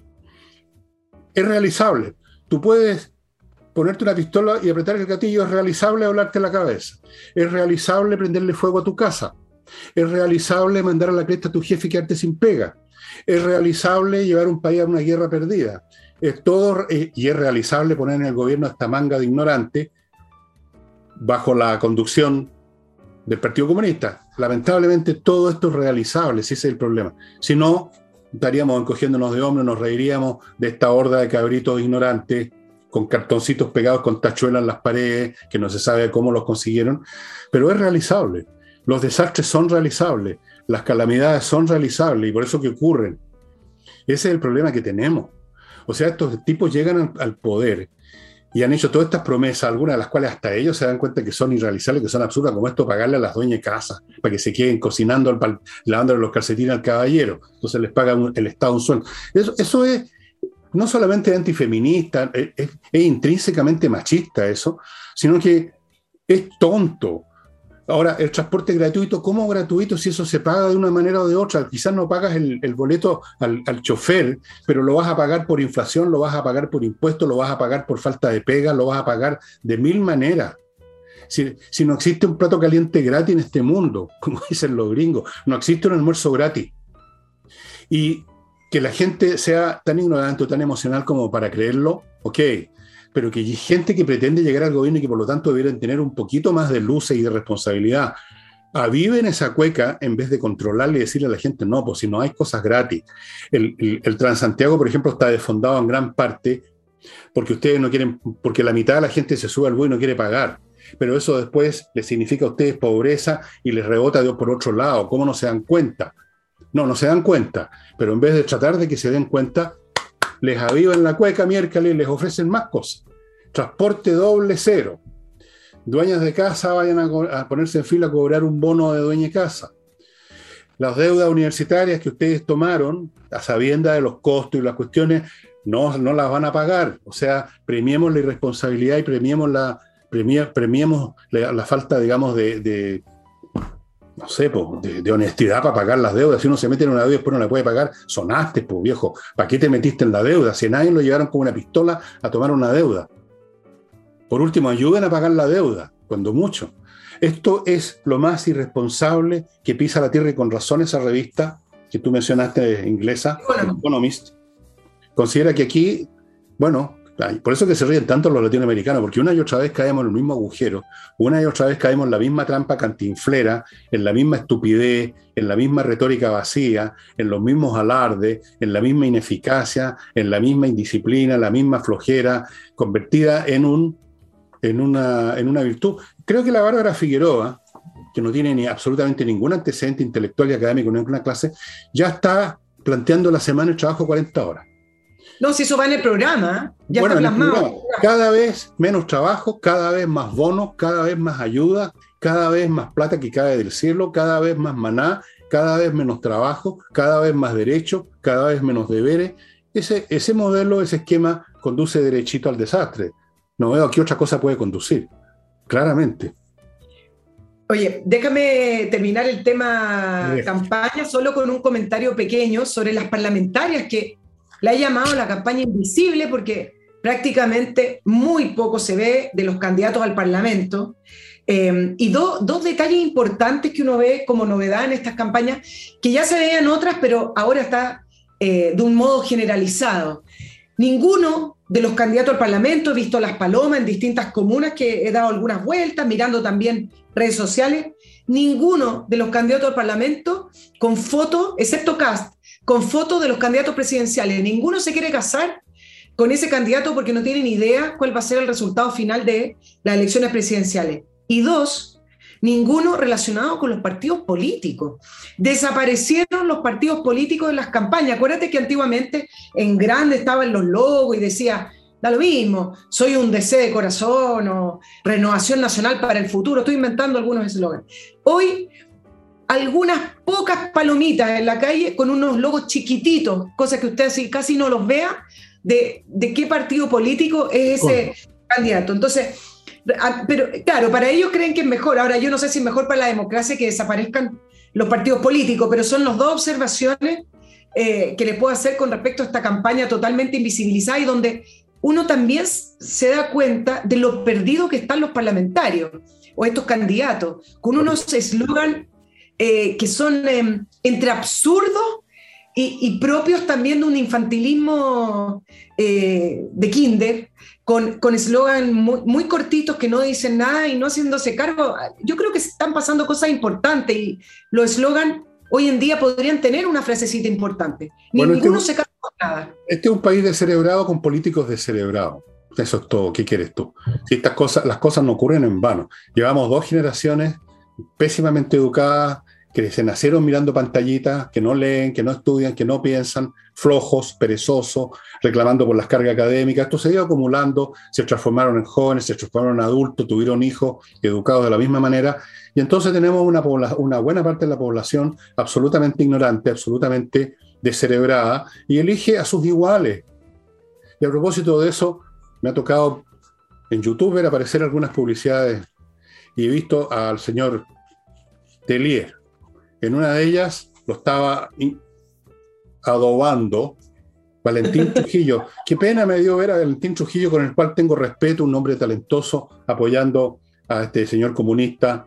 es realizable. Tú puedes ponerte una pistola y apretar el gatillo, es realizable volarte la cabeza, es realizable prenderle fuego a tu casa, es realizable mandar a la cresta a tu jefe y quedarte sin pega, es realizable llevar un país a una guerra perdida, es todo, y es realizable poner en el gobierno a esta manga de ignorantes bajo la conducción del Partido Comunista. Lamentablemente todo esto es realizable, si ese es el problema. Si no, estaríamos encogiéndonos de hombros, nos reiríamos de esta horda de cabritos ignorantes con cartoncitos pegados con tachuelas en las paredes, que no se sabe cómo los consiguieron, pero es realizable. Los desastres son realizables, las calamidades son realizables y por eso que ocurren. Ese es el problema que tenemos. O sea, estos tipos llegan al, al poder y han hecho todas estas promesas, algunas de las cuales hasta ellos se dan cuenta que son irrealizables, que son absurdas, como esto, pagarle a las dueñas de casa para que se queden cocinando, al, lavándole los calcetines al caballero. Entonces les paga un, el Estado un sueldo. Eso, eso es no solamente antifeminista, es, es, es intrínsecamente machista eso, sino que es tonto. Ahora, el transporte gratuito, ¿cómo gratuito si eso se paga de una manera o de otra? Quizás no pagas el, el boleto al, al chofer, pero lo vas a pagar por inflación, lo vas a pagar por impuestos, lo vas a pagar por falta de pega, lo vas a pagar de mil maneras. Si, si no existe un plato caliente gratis en este mundo, como dicen los gringos, no existe un almuerzo gratis. Y que la gente sea tan ignorante o tan emocional como para creerlo, ok, pero que hay gente que pretende llegar al gobierno y que por lo tanto debieran tener un poquito más de luces y de responsabilidad, aviven esa cueca en vez de controlarle y decirle a la gente, no, pues si no hay cosas gratis. El, el, el Transantiago, por ejemplo, está desfondado en gran parte porque ustedes no quieren, porque la mitad de la gente se sube al bus y no quiere pagar. Pero eso después les significa a ustedes pobreza y les rebota Dios por otro lado. ¿Cómo no se dan cuenta? No, no se dan cuenta, pero en vez de tratar de que se den cuenta, les avivan la cueca miércoles y les ofrecen más cosas. Transporte doble cero. Dueñas de casa vayan a, a ponerse en fila a cobrar un bono de dueña de casa. Las deudas universitarias que ustedes tomaron, a sabiendas de los costos y las cuestiones, no, no las van a pagar. O sea, premiemos la irresponsabilidad y premiemos la, premia, premiemos la, la falta, digamos, de... de no sé, po, de, de honestidad para pagar las deudas. Si uno se mete en una deuda y después no la puede pagar, sonaste, pues viejo. ¿Para qué te metiste en la deuda? Si a nadie lo llevaron con una pistola a tomar una deuda. Por último, ayuden a pagar la deuda, cuando mucho. Esto es lo más irresponsable que pisa la tierra y con razón esa revista que tú mencionaste, inglesa, bueno. Economist, considera que aquí, bueno, por eso que se ríen tanto los latinoamericanos, porque una y otra vez caemos en el mismo agujero, una y otra vez caemos en la misma trampa cantinflera, en la misma estupidez, en la misma retórica vacía, en los mismos alardes, en la misma ineficacia, en la misma indisciplina, la misma flojera, convertida en, un, en, una, en una virtud. Creo que la Bárbara Figueroa, que no tiene ni absolutamente ningún antecedente intelectual y académico en ninguna clase, ya está planteando la semana de trabajo cuarenta horas. No, si eso va en el programa, ya bueno, está plasmado. Cada vez menos trabajo, cada vez más bonos, cada vez más ayuda, cada vez más plata que cae del cielo, cada vez más maná, cada vez menos trabajo, cada vez más derechos, cada vez menos deberes. Ese, ese modelo, ese esquema conduce derechito al desastre. No veo a qué otra cosa puede conducir, claramente. Oye, déjame terminar el tema sí. campaña solo con un comentario pequeño sobre las parlamentarias que la he llamado la campaña invisible porque prácticamente muy poco se ve de los candidatos al Parlamento. Eh, y do, dos detalles importantes que uno ve como novedad en estas campañas, que ya se veían otras, pero ahora está eh, de un modo generalizado. Ninguno de los candidatos al Parlamento, he visto las palomas en distintas comunas que he dado algunas vueltas, mirando también redes sociales, ninguno de los candidatos al Parlamento con fotos, excepto Kast, con fotos de los candidatos presidenciales. Ninguno se quiere casar con ese candidato porque no tienen idea cuál va a ser el resultado final de las elecciones presidenciales. Y dos, ninguno relacionado con los partidos políticos. Desaparecieron los partidos políticos de las campañas. Acuérdate que antiguamente en grande estaban los logos y decía, da lo mismo, soy un deseo de corazón o renovación nacional para el futuro. Estoy inventando algunos eslogans. Hoy, algunas pocas palomitas en la calle con unos logos chiquititos, cosas que usted así casi no los vea, de, de qué partido político es ese ¿Cómo? candidato. Entonces, pero claro, para ellos creen que es mejor. Ahora, yo no sé si es mejor para la democracia que desaparezcan los partidos políticos, pero son las dos observaciones eh, que les puedo hacer con respecto a esta campaña totalmente invisibilizada y donde uno también se da cuenta de lo perdido que están los parlamentarios o estos candidatos, con unos eslogan eh, que son eh, entre absurdos y, y propios también de un infantilismo eh, de kinder, con eslogan muy, muy cortitos que no dicen nada y no haciéndose cargo. Yo creo que están pasando cosas importantes y los eslogan hoy en día podrían tener una frasecita importante. Bueno, Ninguno este, se carga con nada. Este es un país descerebrado con políticos descerebrados. Eso es todo. ¿Qué quieres tú? Si estas cosas, las cosas no ocurren en vano. Llevamos dos generaciones pésimamente educadas, que se nacieron mirando pantallitas, que no leen, que no estudian, que no piensan, flojos, perezosos, reclamando por las cargas académicas. Esto se iba acumulando, se transformaron en jóvenes, se transformaron en adultos, tuvieron hijos educados de la misma manera, y entonces tenemos una, pobla- una buena parte de la población absolutamente ignorante, absolutamente descerebrada, y elige a sus iguales. Y a propósito de eso, me ha tocado en YouTube ver aparecer algunas publicidades, y he visto al señor Tellier. En una de ellas lo estaba adobando Valentín Trujillo. Qué pena me dio ver a Valentín Trujillo, con el cual tengo respeto, un hombre talentoso, apoyando a este señor comunista.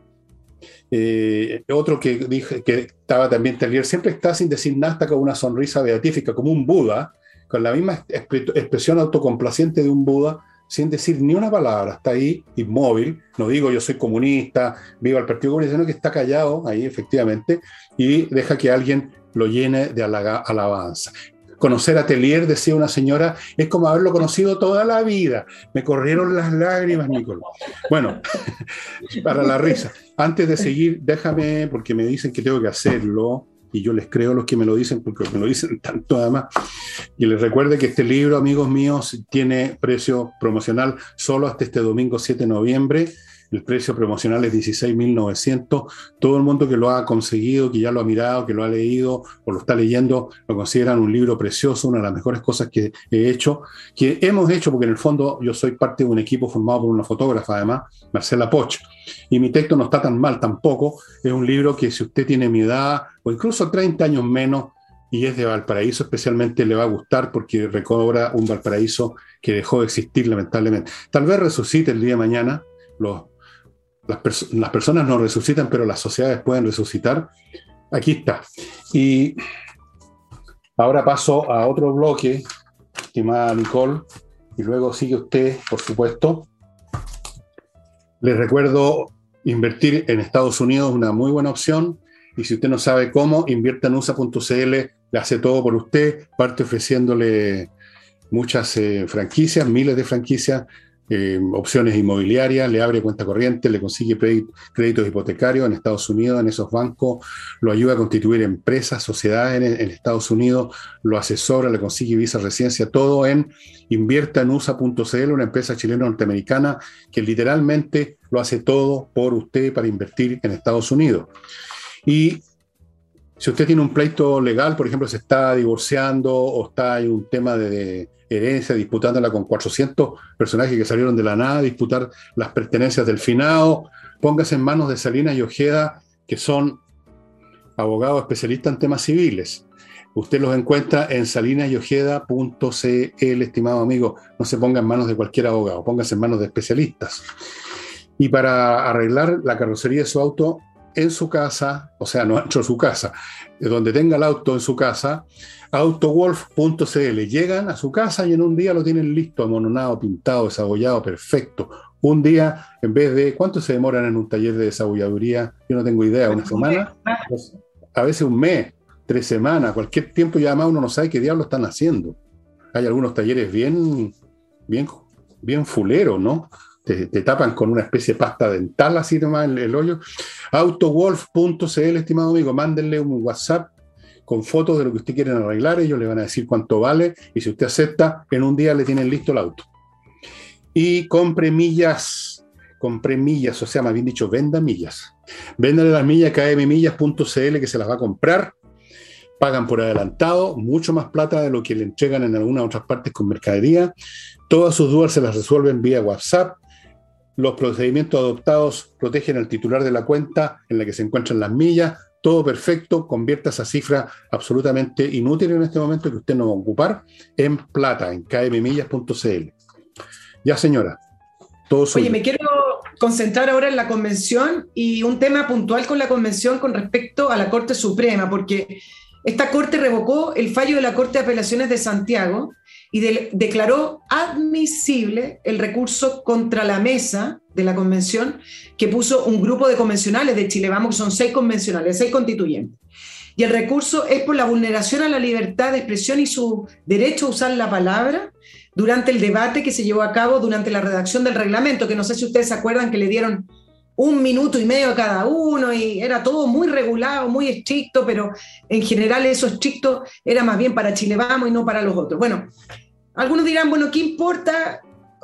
Eh, otro que dije que estaba también Tellier, siempre está sin decir nada, con una sonrisa beatífica, como un Buda, con la misma expresión autocomplaciente de un Buda, sin decir ni una palabra, está ahí inmóvil, no digo yo soy comunista, viva el Partido Comunista, sino que está callado ahí efectivamente y deja que alguien lo llene de halaga, alabanza. Conocer a Tellier, decía una señora, es como haberlo conocido toda la vida. Me corrieron las lágrimas, Nicolás. Bueno, para la risa. Antes de seguir, déjame, porque me dicen que tengo que hacerlo, y yo les creo a los que me lo dicen, porque me lo dicen tanto además. Y les recuerdo que este libro, amigos míos, tiene precio promocional solo hasta este domingo siete de noviembre. El precio promocional es dieciséis mil novecientos. Todo el mundo que lo ha conseguido, que ya lo ha mirado, que lo ha leído o lo está leyendo, lo consideran un libro precioso, una de las mejores cosas que he hecho, que hemos hecho, porque en el fondo yo soy parte de un equipo formado por una fotógrafa, además, Marcela Poch. Y mi texto no está tan mal tampoco. Es un libro que si usted tiene mi edad, o incluso treinta años menos, y es de Valparaíso, especialmente le va a gustar porque recobra un Valparaíso que dejó de existir lamentablemente. Tal vez resucite el día de mañana. Los, las, pers- las personas no resucitan, pero las sociedades pueden resucitar. Aquí está. Y ahora paso a otro bloque, estimada Nicole, y luego sigue usted, por supuesto. Les recuerdo, invertir en Estados Unidos es una muy buena opción. Y si usted no sabe cómo, invierta en U S A punto C L, le hace todo por usted, parte ofreciéndole muchas eh, franquicias, miles de franquicias, eh, opciones inmobiliarias, le abre cuenta corriente, le consigue créditos hipotecarios en Estados Unidos, en esos bancos, lo ayuda a constituir empresas, sociedades en, en Estados Unidos, lo asesora, le consigue visa residencia, todo en invierta en U S A punto C L, una empresa chileno-norteamericana que literalmente lo hace todo por usted para invertir en Estados Unidos. Y si usted tiene un pleito legal, por ejemplo, se está divorciando o está en un tema de, de herencia, disputándola con cuatrocientos personajes que salieron de la nada, disputar las pertenencias del finado, póngase en manos de Salinas y Ojeda, que son abogados especialistas en temas civiles. Usted los encuentra en salinas y ojeda punto C L, estimado amigo. No se ponga en manos de cualquier abogado, póngase en manos de especialistas. Y para arreglar la carrocería de su auto en su casa, o sea, no dentro de su casa, donde tenga el auto en su casa, autowolf punto C L. Llegan a su casa y en un día lo tienen listo, amononado, pintado, desabollado, perfecto. Un día, en vez de... ¿Cuánto se demoran en un taller de desabolladuría? Yo no tengo idea, ¿una semana? A veces un mes, tres semanas, cualquier tiempo, y además uno no sabe qué diablo están haciendo. Hay algunos talleres bien, bien, bien fuleros, ¿no? Te, te tapan con una especie de pasta dental así nomás el, el hoyo. autowolf punto c l, estimado amigo, mándenle un WhatsApp con fotos de lo que usted quieren arreglar, ellos le van a decir cuánto vale, y si usted acepta, en un día le tienen listo el auto. Y compre millas, compre millas, o sea, más bien dicho, venda millas. Véndale las millas a k m millas punto c l, que se las va a comprar. Pagan por adelantado, mucho más plata de lo que le entregan en algunas otras partes con mercadería. Todas sus dudas se las resuelven vía WhatsApp. Los procedimientos adoptados protegen al titular de la cuenta en la que se encuentran las millas. Todo perfecto. Convierta esa cifra absolutamente inútil en este momento que usted no va a ocupar en plata, en k m millas punto c l. Ya, señora. Todo suyo. Oye, me quiero concentrar ahora en la convención y un tema puntual con la convención con respecto a la Corte Suprema, porque esta Corte revocó el fallo de la Corte de Apelaciones de Santiago y de, declaró admisible el recurso contra la mesa de la convención que puso un grupo de convencionales de Chile Vamos, que son seis convencionales, seis constituyentes. Y el recurso es por la vulneración a la libertad de expresión y su derecho a usar la palabra durante el debate que se llevó a cabo durante la redacción del reglamento, que no sé si ustedes se acuerdan que le dieron un minuto y medio a cada uno y era todo muy regulado, muy estricto, pero en general eso estricto era más bien para Chile Vamos y no para los otros. Bueno, algunos dirán, bueno, ¿qué importa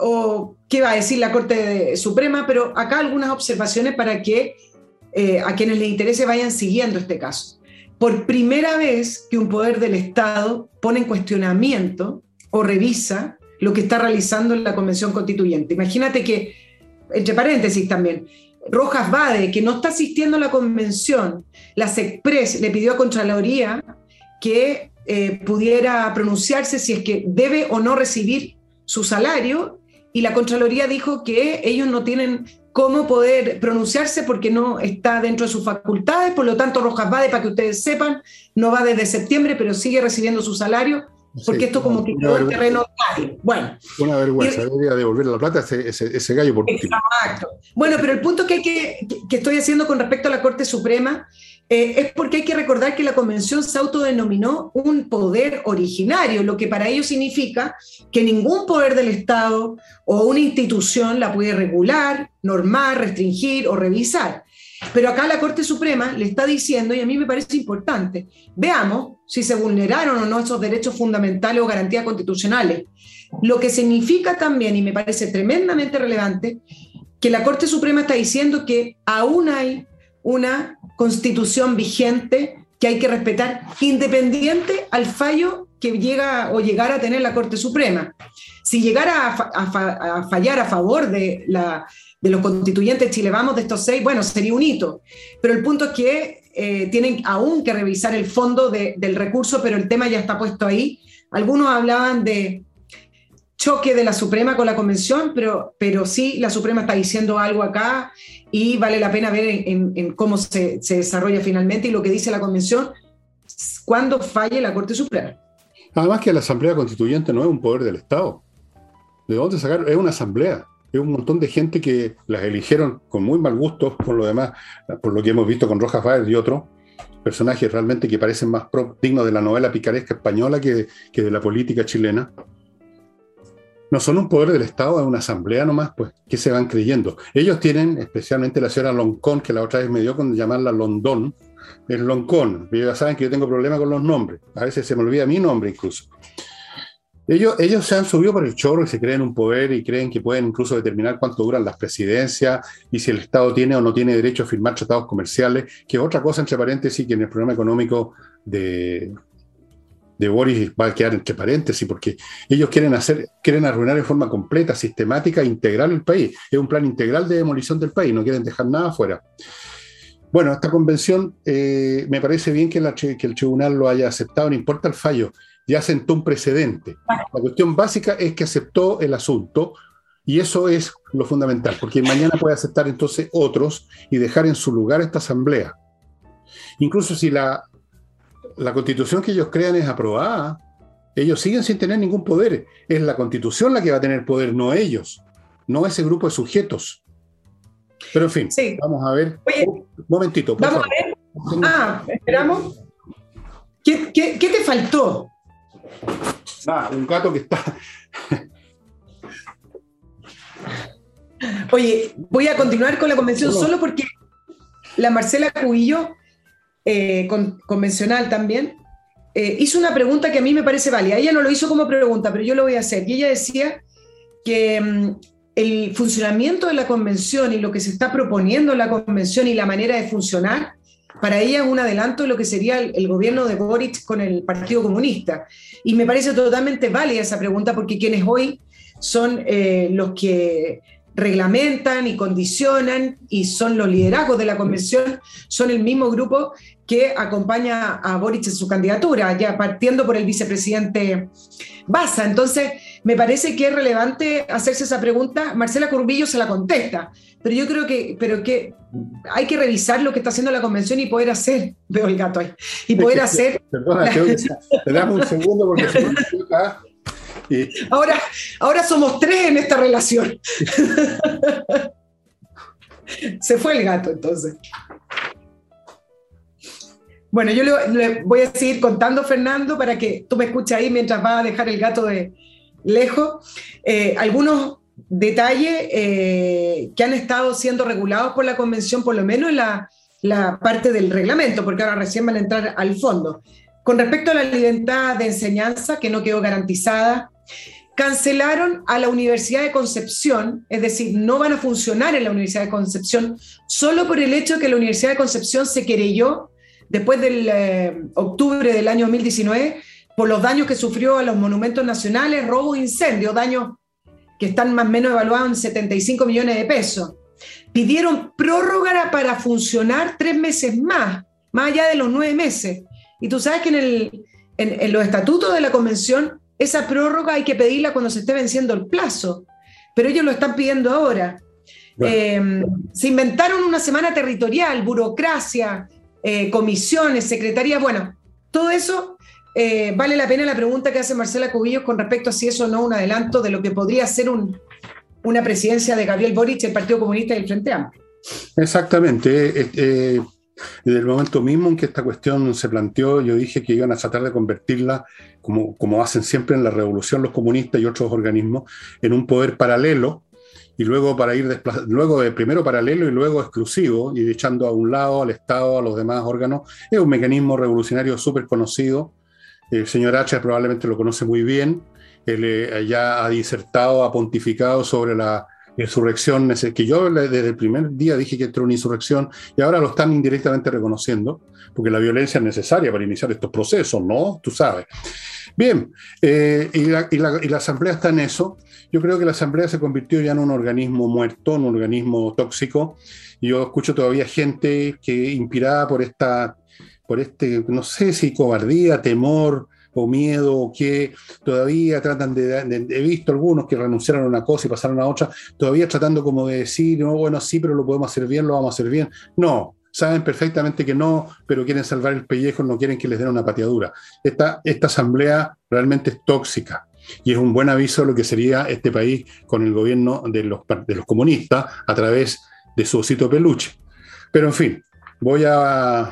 o qué va a decir la Corte Suprema? Pero acá algunas observaciones para que eh, a quienes les interese vayan siguiendo este caso. Por primera vez que un poder del Estado pone en cuestionamiento o revisa lo que está realizando la Convención Constituyente. Imagínate que, entre paréntesis también, Rojas Bade, que no está asistiendo a la convención, la SECPRES le pidió a Contraloría que eh, pudiera pronunciarse si es que debe o no recibir su salario, y la Contraloría dijo que ellos no tienen cómo poder pronunciarse porque no está dentro de sus facultades. Por lo tanto, Rojas Bade, para que ustedes sepan, no va desde septiembre, pero sigue recibiendo su salario, porque sí, esto como que quedó en terreno tal. Bueno, una vergüenza, y, debería devolver la plata a ese, ese, ese gallo por último. Exacto. Bueno, pero el punto que, hay que, que estoy haciendo con respecto a la Corte Suprema eh, es porque hay que recordar que la Convención se autodenominó un poder originario, lo que para ello significa que ningún poder del Estado o una institución la puede regular, normar, restringir o revisar. Pero acá la Corte Suprema le está diciendo, y a mí me parece importante, veamos si se vulneraron o no esos derechos fundamentales o garantías constitucionales. Lo que significa también, y me parece tremendamente relevante, que la Corte Suprema está diciendo que aún hay una constitución vigente que hay que respetar, independiente al fallo que llega o llegara a tener la Corte Suprema. Si llegara a, fa- a, fa- a fallar a favor de la... de los constituyentes Chile Vamos, de estos seis, bueno, sería un hito. Pero el punto es que eh, tienen aún que revisar el fondo de, del recurso, pero el tema ya está puesto ahí. Algunos hablaban de choque de la Suprema con la Convención, pero, pero sí, la Suprema está diciendo algo acá y vale la pena ver en, en, en cómo se, se desarrolla finalmente y lo que dice la Convención cuando falle la Corte Suprema. Además que la Asamblea Constituyente no es un poder del Estado. ¿De dónde sacar? Es una asamblea. Es un montón de gente que las eligieron con muy mal gusto, por lo demás, por lo que hemos visto con Rojas Báez y otros personajes realmente que parecen más pro, dignos de la novela picaresca española que, que de la política chilena. No son un poder del Estado, es una asamblea nomás, pues, ¿qué se van creyendo? Ellos tienen, especialmente la señora Loncón, que la otra vez me dio con llamarla Londón, es Loncón. Ellos ya saben que yo tengo problemas con los nombres, a veces se me olvida mi nombre incluso. Ellos, ellos se han subido por el chorro y se creen un poder y creen que pueden incluso determinar cuánto duran las presidencias y si el Estado tiene o no tiene derecho a firmar tratados comerciales, que es otra cosa, entre paréntesis, que en el programa económico de, de Boris va a quedar entre paréntesis, porque ellos quieren hacer, quieren arruinar en forma completa, sistemática, integral el país. Es un plan integral de demolición del país, no quieren dejar nada afuera. Bueno, esta convención eh, me parece bien que, la, que el tribunal lo haya aceptado, no importa el fallo. Ya sentó un precedente. La cuestión básica es que aceptó el asunto y eso es lo fundamental, porque mañana puede aceptar entonces otros y dejar en su lugar esta asamblea. Incluso si la, la constitución que ellos crean es aprobada, ellos siguen sin tener ningún poder. Es la constitución la que va a tener poder, no ellos, no ese grupo de sujetos. Pero en fin, sí. Vamos a ver. Oye, un momentito. Por vamos favor. a ver. Ah, esperamos. ¿Qué, qué, qué te faltó? Ah, un gato que está... Oye, voy a continuar con la convención no. solo porque la Marcela Cubillo, eh, con, convencional también, eh, hizo una pregunta que a mí me parece válida. Ella no lo hizo como pregunta, pero yo lo voy a hacer. Y ella decía que um, el funcionamiento de la convención y lo que se está proponiendo en la convención y la manera de funcionar, para ella es un adelanto de lo que sería el, el gobierno de Boric con el Partido Comunista. Y me parece totalmente válida esa pregunta porque quienes hoy son eh, los que reglamentan y condicionan y son los liderazgos de la convención, son el mismo grupo que acompaña a Boric en su candidatura, ya partiendo por el vicepresidente Baza. Entonces, me parece que es relevante hacerse esa pregunta. Marcela Cubillo se la contesta, pero yo creo que, pero que hay que revisar lo que está haciendo la convención y poder hacer, veo el gato ahí, y poder hacer... Perdona, la... te damos un segundo porque se me explica. Y... Ahora, ahora somos tres en esta relación. Se fue el gato, entonces. Bueno, yo le, le voy a seguir contando, Fernando, para que tú me escuches ahí mientras vas a dejar el gato de lejos. Eh, algunos detalles eh, que han estado siendo regulados por la convención, por lo menos en la, la parte del reglamento, porque ahora recién van a entrar al fondo. Con respecto a la libertad de enseñanza, que no quedó garantizada, cancelaron a la Universidad de Concepción, es decir, no van a funcionar en la Universidad de Concepción, solo por el hecho de que la Universidad de Concepción se querelló después del eh, octubre del año dos mil diecinueve por los daños que sufrió a los monumentos nacionales, robo e incendio, daños que están más o menos evaluados en setenta y cinco millones de pesos. Pidieron prórroga para funcionar tres meses más, más allá de los nueve meses. Y tú sabes que en, el, en, en los estatutos de la convención, esa prórroga hay que pedirla cuando se esté venciendo el plazo, pero ellos lo están pidiendo ahora. Bueno. Eh, se inventaron una semana territorial, burocracia, eh, comisiones, secretarías, bueno, todo eso eh, vale la pena la pregunta que hace Marcela Cubillos con respecto a si eso no es un adelanto de lo que podría ser un, una presidencia de Gabriel Boric, el Partido Comunista y el Frente Amplio. Exactamente. Eh, eh, Desde el momento mismo en que esta cuestión se planteó, yo dije que iban a tratar de convertirla, como, como hacen siempre en la revolución los comunistas y otros organismos, en un poder paralelo, y luego para ir desplaz- luego de primero paralelo y luego exclusivo, y echando a un lado al Estado, a los demás órganos. Es un mecanismo revolucionario súper conocido. El señor H probablemente lo conoce muy bien. Él eh, ya ha disertado, ha pontificado sobre la insurrección, que yo desde el primer día dije que esto era una insurrección y ahora lo están indirectamente reconociendo, porque la violencia es necesaria para iniciar estos procesos, ¿no? Tú sabes. Bien, eh, y, la, y, la, y la Asamblea está en eso. Yo creo que la Asamblea se convirtió ya en un organismo muerto, en un organismo tóxico, y yo escucho todavía gente que inspirada por esta, por este, no sé si cobardía, temor, o miedo, o que todavía tratan de, de, de... He visto algunos que renunciaron a una cosa y pasaron a otra, todavía tratando como de decir, no, bueno, sí, pero lo podemos hacer bien, lo vamos a hacer bien. No, saben perfectamente que no, pero quieren salvar el pellejo, no quieren que les den una pateadura. Esta, esta asamblea realmente es tóxica y es un buen aviso de lo que sería este país con el gobierno de los, de los comunistas a través de su osito peluche. Pero en fin, voy a...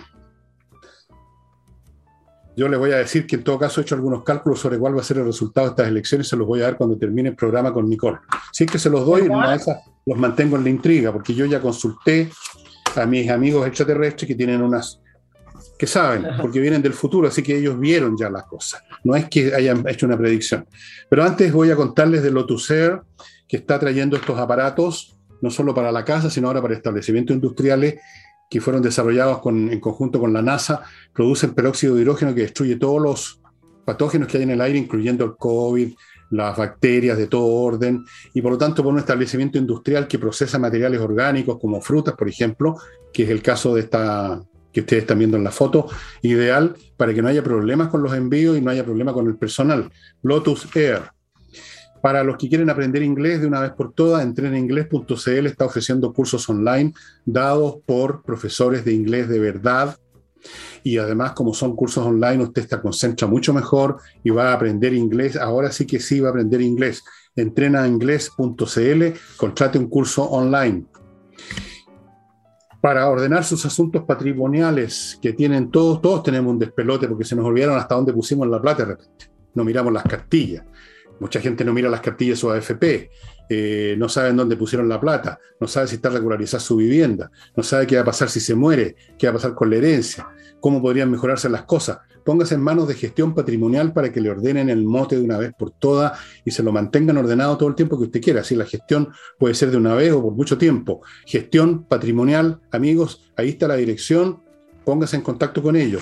Yo les voy a decir que en todo caso he hecho algunos cálculos sobre cuál va a ser el resultado de estas elecciones, se los voy a dar cuando termine el programa con Nicole. Si es que se los doy, en una de esas los mantengo en la intriga, porque yo ya consulté a mis amigos extraterrestres que tienen unas, que saben, porque vienen del futuro, así que ellos vieron ya las cosas. No es que hayan hecho una predicción. Pero antes voy a contarles de Lotus Air, que está trayendo estos aparatos, no solo para la casa, sino ahora para establecimientos industriales, que fueron desarrollados con, en conjunto con la NASA, producen peróxido de hidrógeno que destruye todos los patógenos que hay en el aire, incluyendo el COVID, las bacterias de todo orden, y por lo tanto por un establecimiento industrial que procesa materiales orgánicos como frutas, por ejemplo, que es el caso de esta que ustedes están viendo en la foto, ideal para que no haya problemas con los envíos y no haya problema con el personal. Lotus Air. Para los que quieren aprender inglés de una vez por todas, entreninglés punto c l está ofreciendo cursos online dados por profesores de inglés de verdad. Y además, como son cursos online, usted se concentra mucho mejor y va a aprender inglés. Ahora sí que sí va a aprender inglés. entreninglés punto c l, contrate un curso online. Para ordenar sus asuntos patrimoniales que tienen todos, todos tenemos un despelote porque se nos olvidaron hasta dónde pusimos la plata de repente. no miramos las cartillas. Mucha gente no mira las cartillas de su A F P, eh, no saben dónde pusieron la plata, no sabe si está regularizada su vivienda, no sabe qué va a pasar si se muere, qué va a pasar con la herencia, cómo podrían mejorarse las cosas. Póngase en manos de gestión patrimonial para que le ordenen el mote de una vez por todas y se lo mantengan ordenado todo el tiempo que usted quiera. Así la gestión puede ser de una vez o por mucho tiempo. Gestión patrimonial, amigos, ahí está la dirección, póngase en contacto con ellos.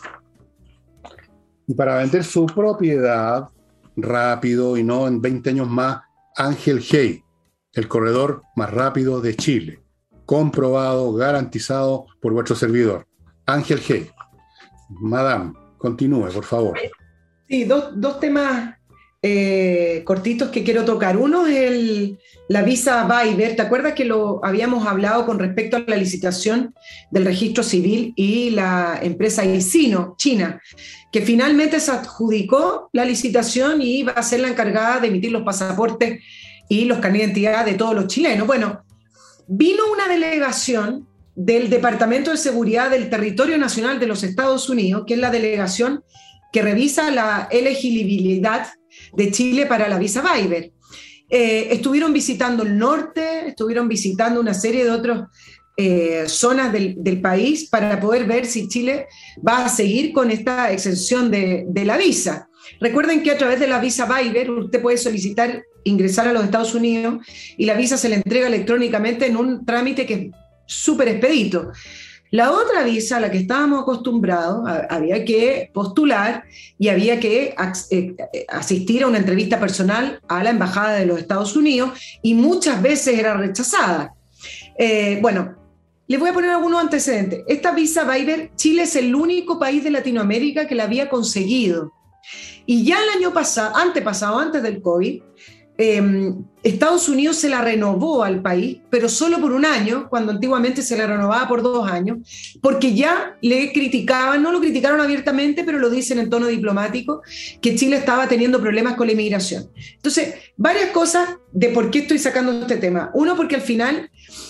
Y para vender su propiedad rápido y no en veinte años más, Ángel Hey, el corredor más rápido de Chile, comprobado, garantizado por vuestro servidor. Ángel Hey. Madame, continúe, por favor. Sí, dos, dos temas eh, cortitos que quiero tocar. Uno es el, la visa Viber. ¿Te acuerdas que lo habíamos hablado con respecto a la licitación del registro civil y la empresa Isino, China, que finalmente se adjudicó la licitación y iba a ser la encargada de emitir los pasaportes y los carnets de identidad de todos los chilenos? Bueno, vino una delegación del Departamento de Seguridad del Territorio Nacional de los Estados Unidos, que es la delegación que revisa la elegibilidad de Chile para la visa Viber. Eh, estuvieron visitando el norte, estuvieron visitando una serie de otras eh, zonas del, del país para poder ver si Chile va a seguir con esta exención de, de la visa. Recuerden que a través de la visa Viber usted puede solicitar ingresar a los Estados Unidos y la visa se le entrega electrónicamente en un trámite que es súper expedito. La otra visa a la que estábamos acostumbrados, a, había que postular y había que as, eh, asistir a una entrevista personal a la Embajada de los Estados Unidos y muchas veces era rechazada. Eh, bueno, les voy a poner algunos antecedentes. Esta visa Viber, Chile es el único país de Latinoamérica que la había conseguido. Y ya el año pasado, antepasado, antes del COVID, Eh, Estados Unidos se la renovó al país, pero solo por un año, cuando antiguamente se la renovaba por dos años, porque ya le criticaban, no lo criticaron abiertamente, pero lo dicen en tono diplomático, que Chile estaba teniendo problemas con la inmigración. Entonces, varias cosas de por qué estoy sacando este tema. Uno, porque al final,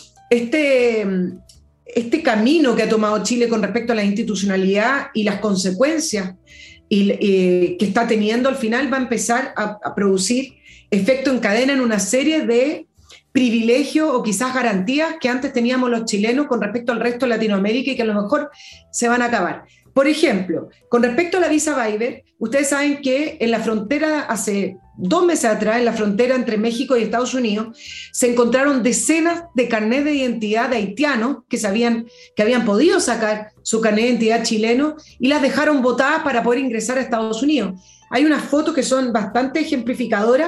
este, este camino que ha tomado Chile con respecto a la institucionalidad y las consecuencias y, eh, que está teniendo, al final va a empezar a, a producir efecto en cadena en una serie de privilegios o quizás garantías que antes teníamos los chilenos con respecto al resto de Latinoamérica y que a lo mejor se van a acabar. Por ejemplo, con respecto a la visa Viber, ustedes saben que en la frontera, hace dos meses atrás, en la frontera entre México y Estados Unidos, se encontraron decenas de carnets de identidad de haitianos que, sabían, que habían podido sacar su carnet de identidad chileno y las dejaron botadas para poder ingresar a Estados Unidos. Hay unas fotos que son bastante ejemplificadoras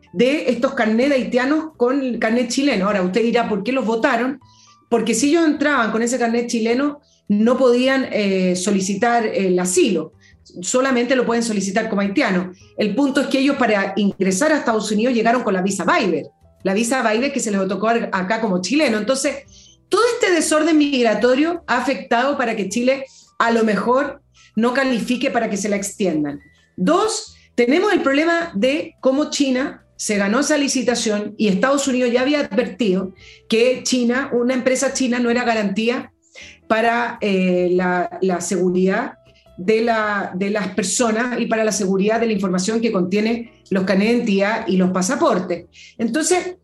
de estos carnets de haitianos con el carnet chileno. Ahora, usted dirá, ¿por qué los votaron? Porque si ellos entraban con ese carnet chileno, no podían eh, solicitar el asilo, solamente lo pueden solicitar como haitianos. El punto es que ellos, para ingresar a Estados Unidos, llegaron con la visa Viber, la visa Viber que se les otorgó acá como chileno. Entonces, todo este desorden migratorio ha afectado para que Chile a lo mejor no califique para que se la extiendan. Dos, tenemos el problema de cómo China se ganó esa licitación y Estados Unidos ya había advertido que China, una empresa china, no era garantía para eh, la, la seguridad de, la, de las personas y para la seguridad de la información que contiene los carnets de identidad y los pasaportes. Entonces,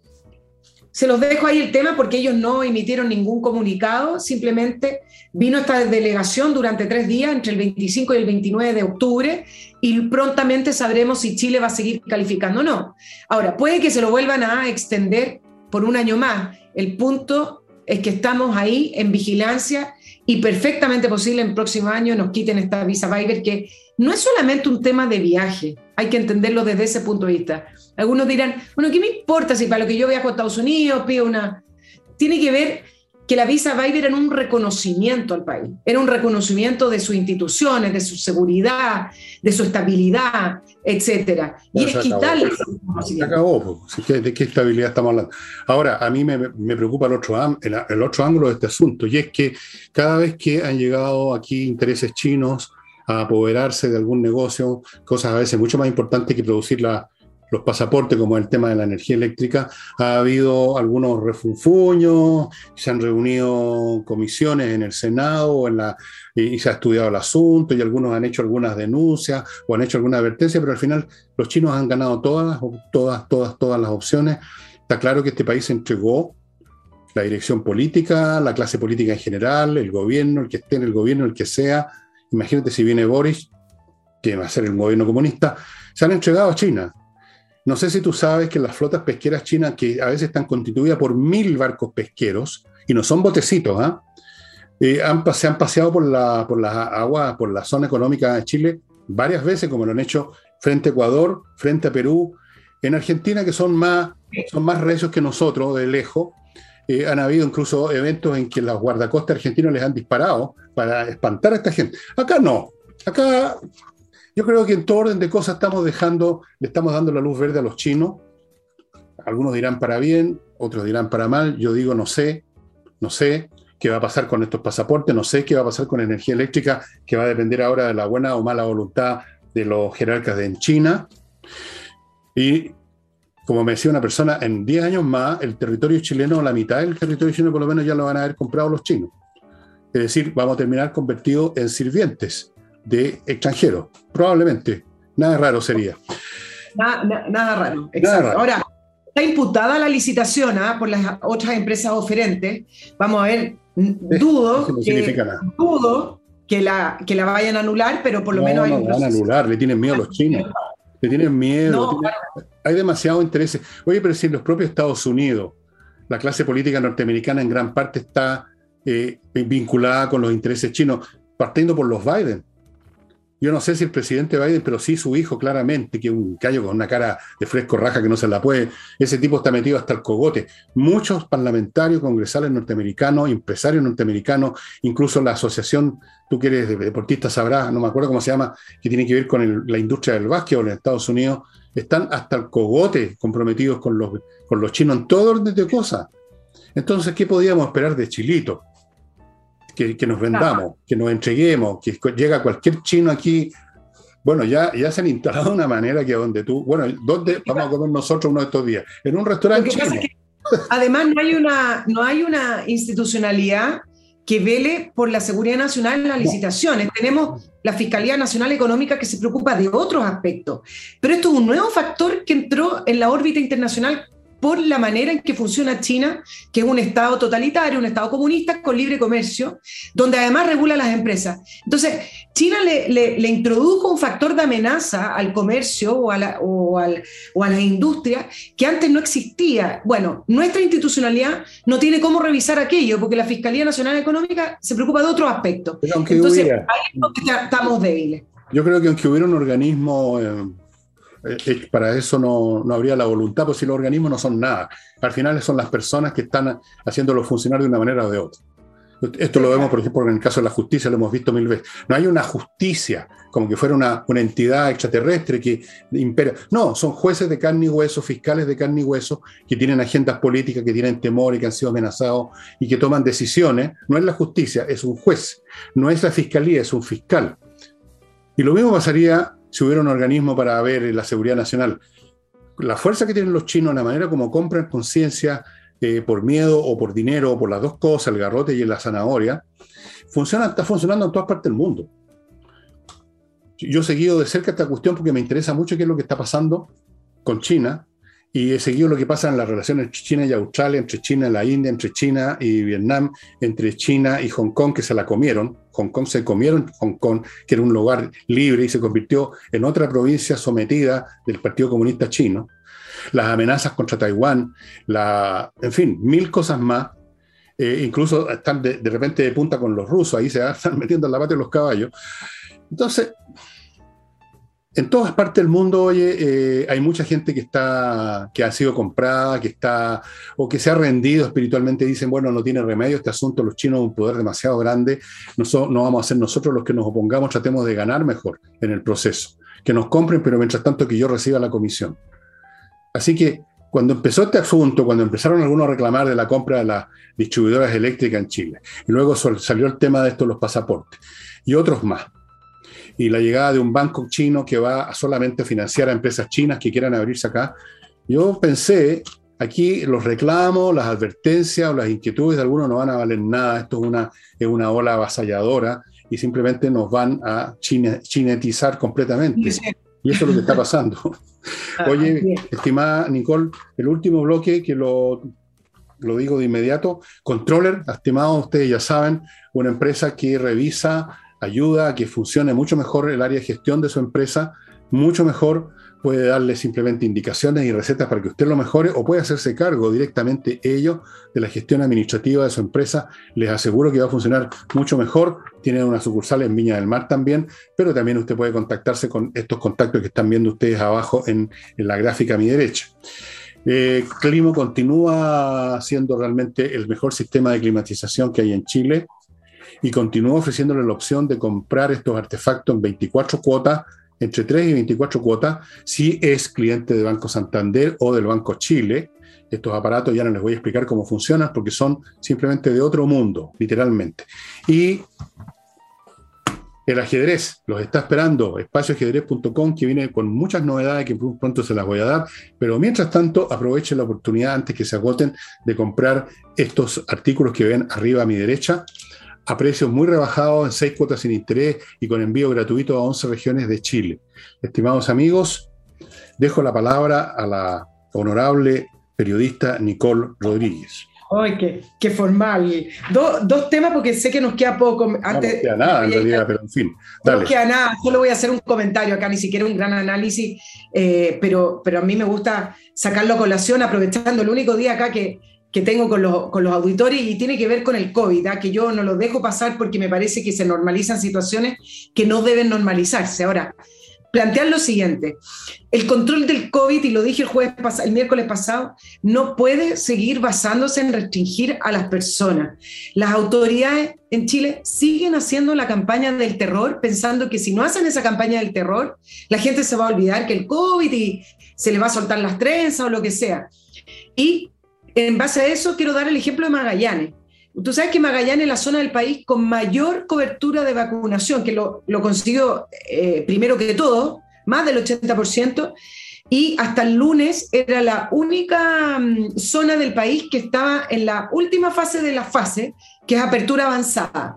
se los dejo ahí el tema porque ellos no emitieron ningún comunicado, simplemente vino esta delegación durante tres días, entre el veinticinco y el veintinueve de octubre, y prontamente sabremos si Chile va a seguir calificando o no. Ahora, puede que se lo vuelvan a extender por un año más. El punto es que estamos ahí en vigilancia y perfectamente posible en próximo año nos quiten esta visa Viber, que no es solamente un tema de viaje, hay que entenderlo desde ese punto de vista. Algunos dirán, bueno, ¿qué me importa si para lo que yo viajo a Estados Unidos pido una...? Tiene que ver que la visa Viber era un reconocimiento al país, era un reconocimiento de sus instituciones, de su seguridad, de su estabilidad, etcétera. Y es quitarle... Se acabó, ¿de qué estabilidad estamos hablando? Ahora, a mí me, me preocupa el otro, el, el otro ángulo de este asunto, y es que cada vez que han llegado aquí intereses chinos a apoderarse de algún negocio, cosas a veces mucho más importantes que producir la, los pasaportes, como el tema de la energía eléctrica, ha habido algunos refunfuños, se han reunido comisiones en el Senado en la, y, y se ha estudiado el asunto, y algunos han hecho algunas denuncias o han hecho alguna advertencia, pero al final los chinos han ganado todas, todas, todas, todas las opciones. Está claro que este país se entregó la dirección política, la clase política en general, el gobierno, el que esté en el gobierno, el que sea. Imagínate si viene Boris, que va a ser el gobierno comunista, se han entregado a China. No sé si tú sabes que las flotas pesqueras chinas, que a veces están constituidas por mil barcos pesqueros, y no son botecitos, ¿eh? Eh, han, se han paseado por la, por las aguas, por la zona económica de Chile varias veces, como lo han hecho frente a Ecuador, frente a Perú, en Argentina, que son más, son más recios que nosotros, de lejos. Eh, han habido incluso eventos en que los guardacostas argentinos les han disparado para espantar a esta gente. Acá no. Acá yo creo que en todo orden de cosas estamos dejando, le estamos dando la luz verde a los chinos. Algunos dirán para bien, otros dirán para mal. Yo digo no sé, no sé qué va a pasar con estos pasaportes, no sé qué va a pasar con energía eléctrica, que va a depender ahora de la buena o mala voluntad de los jerarcas de en China. Y como me decía una persona, en diez años más, el territorio chileno, la mitad del territorio chileno por lo menos ya lo van a haber comprado los chinos. Es decir, vamos a terminar convertidos en sirvientes de extranjeros. Probablemente. Nada raro sería. Nada, na, nada raro. Exacto. Nada raro. Ahora, está imputada la licitación ¿eh? por las otras empresas oferentes. Vamos a ver, dudo, no que, dudo que, la, que la vayan a anular, pero por lo no, menos hay no un van a anular, le tienen miedo a los chinos. Le tienen miedo. No, tienen, claro. Hay demasiado interés. Oye, pero si en los propios Estados Unidos, la clase política norteamericana en gran parte está eh, vinculada con los intereses chinos, partiendo por los Biden. Yo no sé si el presidente Biden, pero sí su hijo, claramente, que es un callo con una cara de fresco raja que no se la puede. Ese tipo está metido hasta el cogote. Muchos parlamentarios, congresales norteamericanos, empresarios norteamericanos, incluso la asociación, tú que eres deportista sabrás, no me acuerdo cómo se llama, que tiene que ver con el, la industria del básquetbol en Estados Unidos, están hasta el cogote comprometidos con los, con los chinos en todo orden de cosas. Entonces, ¿qué podíamos esperar de Chilito? Que, que nos vendamos, claro. que nos entreguemos, que llega cualquier chino aquí. Bueno, ya, ya se han instalado de una manera que donde tú, bueno, ¿dónde vamos a comer nosotros uno de estos días? En un restaurante chino. Es que, además, no hay, una, no hay una institucionalidad que vele por la seguridad nacional en las no. licitaciones. Tenemos la Fiscalía Nacional Económica que se preocupa de otros aspectos. Pero esto es un nuevo factor que entró en la órbita internacional por la manera en que funciona China, que es un Estado totalitario, un Estado comunista con libre comercio, donde además regula las empresas. Entonces, China le, le, le introdujo un factor de amenaza al comercio o a, la, o, al, o a las industrias que antes no existía. Bueno, nuestra institucionalidad no tiene cómo revisar aquello, porque la Fiscalía Nacional Económica se preocupa de otros aspectos. Entonces, hubiera, ahí es donde estamos débiles. Yo creo que aunque hubiera un organismo... Eh... Eh, para eso no, no habría la voluntad, porque si los organismos no son nada. Al final son las personas que están haciéndolo funcionar de una manera o de otra. Esto lo vemos, por ejemplo, en el caso de la justicia, lo hemos visto mil veces. No hay una justicia como que fuera una, una entidad extraterrestre que impera. No, son jueces de carne y hueso, fiscales de carne y hueso, que tienen agendas políticas, que tienen temor y que han sido amenazados y que toman decisiones. No es la justicia, es un juez. No es la fiscalía, es un fiscal. Y lo mismo pasaría si hubiera un organismo para ver la seguridad nacional. La fuerza que tienen los chinos, la manera como compran conciencia eh, por miedo o por dinero o por las dos cosas, el garrote y la zanahoria, funciona, está funcionando en todas partes del mundo. Yo he seguido de cerca esta cuestión porque me interesa mucho qué es lo que está pasando con China, y he seguido lo que pasa en las relaciones entre China y Australia, entre China y la India, entre China y Vietnam, entre China y Hong Kong, que se la comieron. Hong Kong se comieron Hong Kong, que era un lugar libre y se convirtió en otra provincia sometida del Partido Comunista Chino. Las amenazas contra Taiwán, la, en fin, mil cosas más. Eh, incluso están de, de repente de punta con los rusos, ahí se están metiendo en la pata de los caballos. Entonces, en todas partes del mundo, oye, eh, hay mucha gente que está, que ha sido comprada, que está, o que se ha rendido espiritualmente, dicen, bueno, no tiene remedio este asunto, los chinos un poder demasiado grande, no, so, no vamos a ser nosotros los que nos opongamos, tratemos de ganar mejor en el proceso, que nos compren, pero mientras tanto que yo reciba la comisión. Así que cuando empezó este asunto, cuando empezaron algunos a reclamar de la compra de las distribuidoras eléctricas en Chile, y luego salió el tema de esto, los pasaportes, y otros más. y la llegada de un banco chino que va a solamente financiar a empresas chinas que quieran abrirse acá, yo pensé, aquí los reclamos, las advertencias o las inquietudes de algunos no van a valer nada, esto es una, es una ola avasalladora y simplemente nos van a chine, chinetizar completamente. Y eso es lo que está pasando. Oye, estimada Nicole, el último bloque que lo, lo digo de inmediato, Controller, estimados, ustedes ya saben, una empresa que revisa, ayuda a que funcione mucho mejor el área de gestión de su empresa, mucho mejor, puede darle simplemente indicaciones y recetas para que usted lo mejore o puede hacerse cargo directamente ellos de la gestión administrativa de su empresa. Les aseguro que va a funcionar mucho mejor. Tienen una sucursal en Viña del Mar también, pero también usted puede contactarse con estos contactos que están viendo ustedes abajo en, en la gráfica a mi derecha. Eh, Climo continúa siendo realmente el mejor sistema de climatización que hay en Chile y continúa ofreciéndole la opción de comprar estos artefactos en veinticuatro cuotas, entre tres y veinticuatro cuotas, si es cliente de Banco Santander o del Banco Chile. Estos aparatos ya no les voy a explicar cómo funcionan porque son simplemente de otro mundo, literalmente. Y el ajedrez los está esperando, espacio ajedrez punto com, que viene con muchas novedades que pronto se las voy a dar, pero mientras tanto aprovechen la oportunidad antes que se agoten de comprar estos artículos que ven arriba a mi derecha, a precios muy rebajados, en seis cuotas sin interés y con envío gratuito a once regiones de Chile. Estimados amigos, dejo la palabra a la honorable periodista Nicole Rodríguez. ¡Ay, qué, qué formal! Do, dos temas porque sé que nos queda poco. Antes, no nos queda nada en realidad, pero en fin. Dale. No nos queda nada, solo voy a hacer un comentario acá, ni siquiera un gran análisis, eh, pero, pero a mí me gusta sacarlo a colación aprovechando el único día acá que que tengo con los, con los auditores y tiene que ver con el COVID, ¿eh? Que yo no lo dejo pasar porque me parece que se normalizan situaciones que no deben normalizarse. Ahora, plantear lo siguiente, el control del COVID, y lo dije el, jueves pas- el miércoles pasado, no puede seguir basándose en restringir a las personas. Las autoridades en Chile siguen haciendo la campaña del terror, pensando que si no hacen esa campaña del terror, la gente se va a olvidar que el COVID y se le va a soltar las trenzas o lo que sea. Y en base a eso, quiero dar el ejemplo de Magallanes. Tú sabes que Magallanes es la zona del país con mayor cobertura de vacunación, que lo, lo consiguió eh, primero que todo, más del ochenta por ciento, y hasta el lunes era la única um, zona del país que estaba en la última fase de la fase, que es apertura avanzada.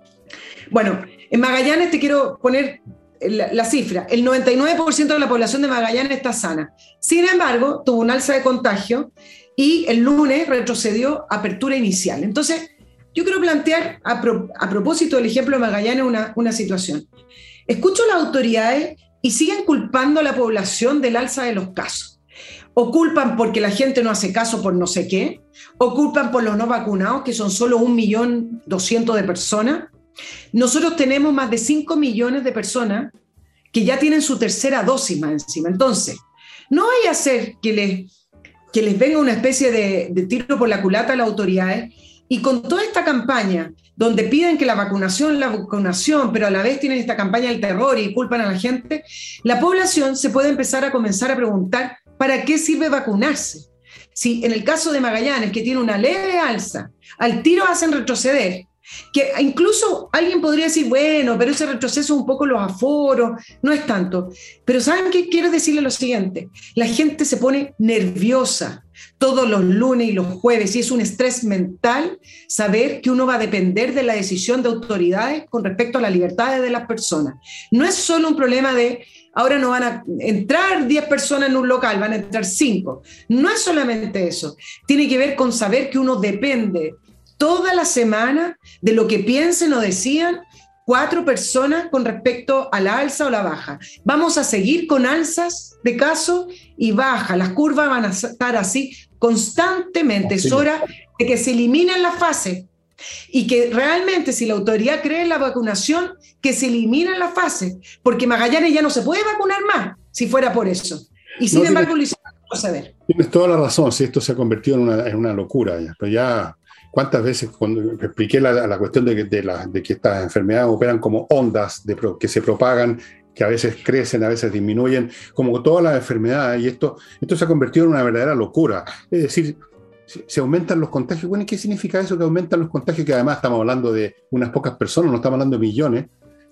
Bueno, en Magallanes te quiero poner la, la cifra. El noventa y nueve por ciento de la población de Magallanes está sana. Sin embargo, tuvo un alza de contagio y el lunes retrocedió a apertura inicial. Entonces, yo quiero plantear, a, pro, a propósito del ejemplo de Magallanes, una, una situación. Escucho a las autoridades y siguen culpando a la población del alza de los casos. O culpan porque la gente no hace caso por no sé qué, o culpan por los no vacunados, que son solo un millón doscientos de personas. Nosotros tenemos más de cinco millones de personas que ya tienen su tercera dosis más encima. Entonces, no vaya a ser que les... que les venga una especie de, de tiro por la culata a las autoridades, y con toda esta campaña, donde piden que la vacunación, la vacunación, pero a la vez tienen esta campaña del terror y culpan a la gente, la población se puede empezar a comenzar a preguntar, ¿para qué sirve vacunarse? Si en el caso de Magallanes, que tiene una leve alza, al tiro hacen retroceder, que incluso alguien podría decir, bueno, pero ese retroceso es un poco los aforos, no es tanto. Pero ¿saben qué? Quiero decirle lo siguiente, la gente se pone nerviosa todos los lunes y los jueves y es un estrés mental saber que uno va a depender de la decisión de autoridades con respecto a las libertades de las personas. No es solo un problema de ahora no van a entrar diez personas en un local, van a entrar cinco. No es solamente eso, tiene que ver con saber que uno depende toda la semana de lo que piensen o decían cuatro personas con respecto a la alza o la baja. Vamos a seguir con alzas de casos y baja. Las curvas van a estar así constantemente. Es hora de que se eliminen las fases y que realmente, si la autoridad cree en la vacunación, que se eliminen las fases, porque Magallanes ya no se puede vacunar más si fuera por eso. Y sin no, embargo, lo hicieron proceder. Tienes toda la razón, si esto se ha convertido en una, en una locura ya, pero ya... ¿Cuántas veces cuando expliqué la, la cuestión de, de, la, de que estas enfermedades operan como ondas de pro, que se propagan, que a veces crecen, a veces disminuyen, como todas las enfermedades, y esto, esto se ha convertido en una verdadera locura? Es decir, se aumentan los contagios. Bueno, ¿y qué significa eso que aumentan los contagios? Que además estamos hablando de unas pocas personas, no estamos hablando de millones.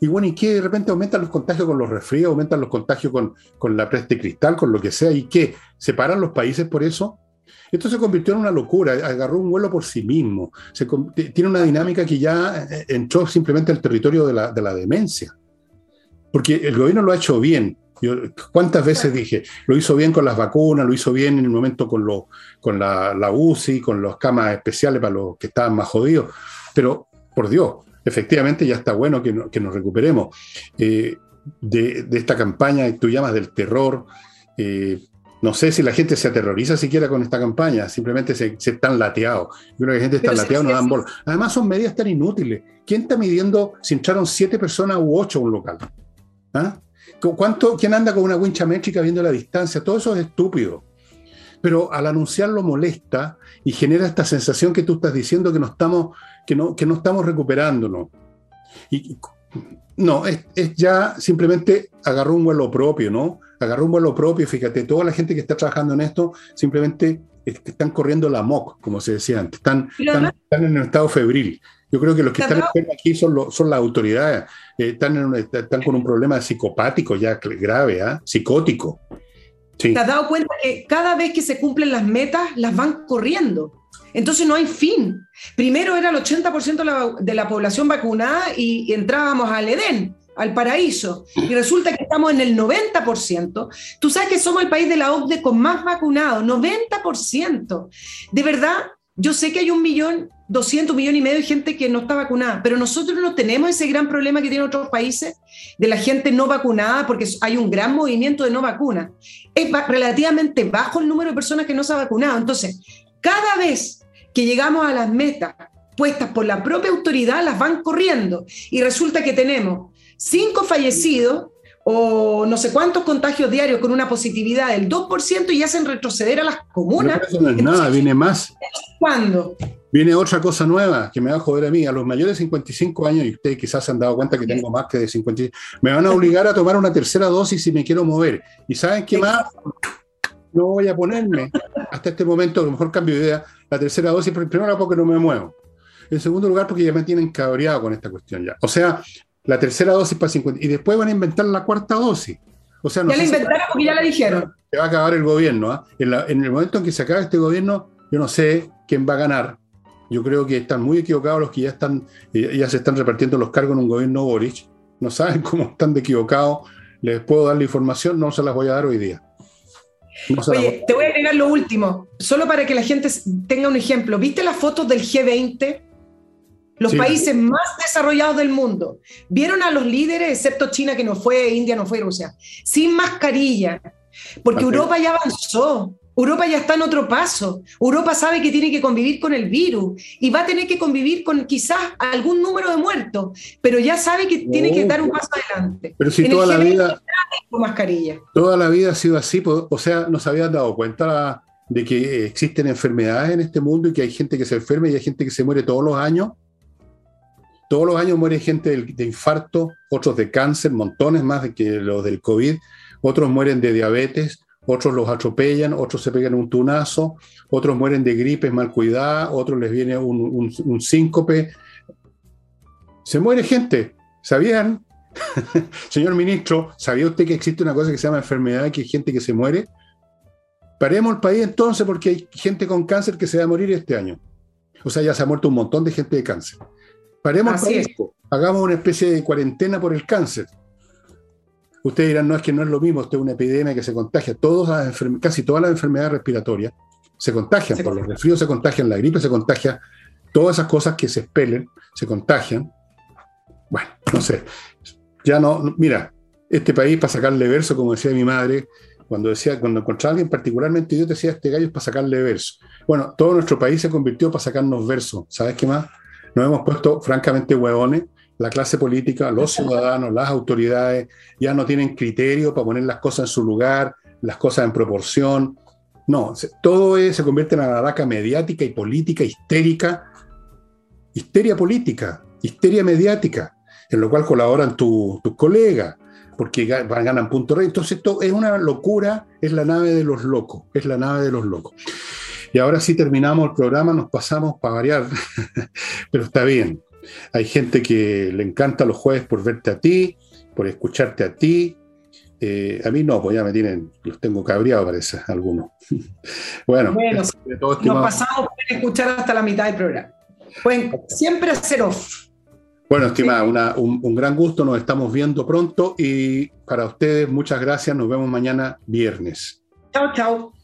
Y bueno, ¿y qué? De repente aumentan los contagios con los resfríos, aumentan los contagios con, con la peste cristal, con lo que sea. ¿Y qué? ¿Separan los países por eso? Esto se convirtió en una locura, agarró un vuelo por sí mismo. Se, tiene una dinámica que ya entró simplemente al territorio de la, de la demencia. Porque el gobierno lo ha hecho bien. Yo, ¿cuántas veces dije? Lo hizo bien con las vacunas, lo hizo bien en el momento con, lo, con la, la U C I, con las camas especiales para los que estaban más jodidos. Pero, por Dios, efectivamente ya está bueno que, no, que nos recuperemos eh, de, de esta campaña que tú llamas del terror. Eh, no sé si la gente se aterroriza siquiera con esta campaña, simplemente se, se están lateados. Yo creo que la gente está lateada, no dan bola. Además son medidas tan inútiles. ¿Quién está midiendo si entraron siete personas u ocho a un local? ¿Ah? ¿Cuánto, ¿Quién anda con una wincha métrica viendo la distancia? Todo eso es estúpido. Pero al anunciarlo molesta y genera esta sensación que tú estás diciendo que no estamos, que no, que no estamos recuperándonos. Y, no, es, es ya simplemente agarró un vuelo propio, ¿no? Agarró un vuelo propio, fíjate, toda la gente que está trabajando en esto simplemente están corriendo la M O C, como se decía antes, están, están, están en un estado febril. Yo creo que los que están enfermos aquí son, lo, son las autoridades, eh, están, en un, están con un problema psicopático ya grave, ¿eh? Psicótico. Sí. ¿Te has dado cuenta que cada vez que se cumplen las metas, las van corriendo? Entonces no hay fin. Primero era el ochenta por ciento de la, de la población vacunada y, y entrábamos al Edén, al paraíso. Y resulta que estamos en el noventa por ciento. Tú sabes que somos el país de la O C D E con más vacunados, noventa por ciento. De verdad, yo sé que hay un millón, doscientos, un millón y medio de gente que no está vacunada, pero nosotros no tenemos ese gran problema que tienen otros países de la gente no vacunada, porque hay un gran movimiento de no vacuna. Es relativamente bajo el número de personas que no se han vacunado. Entonces, cada vez que llegamos a las metas puestas por la propia autoridad, las van corriendo. Y resulta que tenemos cinco fallecidos o no sé cuántos contagios diarios con una positividad del dos por ciento y hacen retroceder a las comunas. Pero eso no es Entonces, nada, viene más. ¿Cuándo? Viene otra cosa nueva que me va a joder a mí, a los mayores de cincuenta y cinco años, y ustedes quizás se han dado cuenta que tengo más que de cincuenta y cinco, me van a obligar a tomar una tercera dosis si me quiero mover. ¿Y saben qué más? No voy a ponerme. Hasta este momento, a lo mejor cambio de idea, la tercera dosis, pero primero porque no me muevo. En segundo lugar, porque ya me tienen cabreado con esta cuestión ya. O sea, la tercera dosis para cincuenta, y después van a inventar la cuarta dosis. O sea, no ya sé la inventaron si porque ya la dijeron. Se va a acabar el gobierno. ¿eh? En, la, en el momento en que se acabe este gobierno, yo no sé quién va a ganar. Yo creo que están muy equivocados los que ya están, eh, ya se están repartiendo los cargos en un gobierno Boric. No saben cómo están de equivocados. Les puedo dar la información, no se las voy a dar hoy día. No Oye, voy... te voy a agregar lo último, solo para que la gente tenga un ejemplo. ¿Viste las fotos del G veinte? Los sí, países más desarrollados del mundo. ¿Vieron a los líderes, excepto China, que no fue, India no fue, Rusia, sin mascarilla? Porque okay. Europa ya avanzó. Europa ya está en otro paso. Europa sabe que tiene que convivir con el virus y va a tener que convivir con quizás algún número de muertos, pero ya sabe que oh, tiene que dar un paso adelante. Pero si en toda la vida con mascarilla. Toda la vida ha sido así, o sea, nos habían dado cuenta de que existen enfermedades en este mundo y que hay gente que se enferma y hay gente que se muere todos los años. Todos los años muere gente de, de infarto, otros de cáncer, montones más de que los del COVID, otros mueren de diabetes, otros los atropellan, otros se pegan un tunazo, otros mueren de gripes mal cuidadas, otros les viene un, un, un síncope. Se muere gente, ¿sabían? Señor ministro, ¿sabía usted que existe una cosa que se llama enfermedad y que hay gente que se muere? Paremos el país entonces porque hay gente con cáncer que se va a morir este año. O sea, ya se ha muerto un montón de gente de cáncer. Paremos el país, hagamos una especie de cuarentena por el cáncer. Ustedes dirán, no, es que no es lo mismo, esto es una epidemia que se contagia. Todas las enferme- casi todas las enfermedades respiratorias se contagian, se por contagia. Los resfríos se contagian, la gripe se contagia, todas esas cosas que se expelen se contagian. Bueno, no sé. Ya no, mira, este país para sacarle verso, como decía mi madre, cuando decía, cuando encontraba a alguien particularmente yo decía, este gallo es para sacarle verso. Bueno, todo nuestro país se convirtió para sacarnos verso. ¿Sabes qué más? Nos hemos puesto francamente hueones. La clase política, los ciudadanos, las autoridades ya no tienen criterio para poner las cosas en su lugar, las cosas en proporción. No, todo es, se convierte en una araca mediática y política, histérica, histeria política, histeria mediática, en lo cual colaboran tus tu colegas, porque ganan punto rey. Entonces esto es una locura, es la nave de los locos, es la nave de los locos. Y ahora sí terminamos el programa, nos pasamos para variar, pero está bien. Hay gente que le encanta los jueves por verte a ti, por escucharte a ti. Eh, a mí no, pues ya me tienen, los tengo cabreados, parece, algunos. Bueno, Bueno, de todo, nos estimado. pasamos por escuchar hasta la mitad del programa. Pueden siempre hacer off. Bueno, estimada, una, un, un gran gusto, nos estamos viendo pronto y para ustedes muchas gracias, nos vemos mañana viernes. Chao, chao.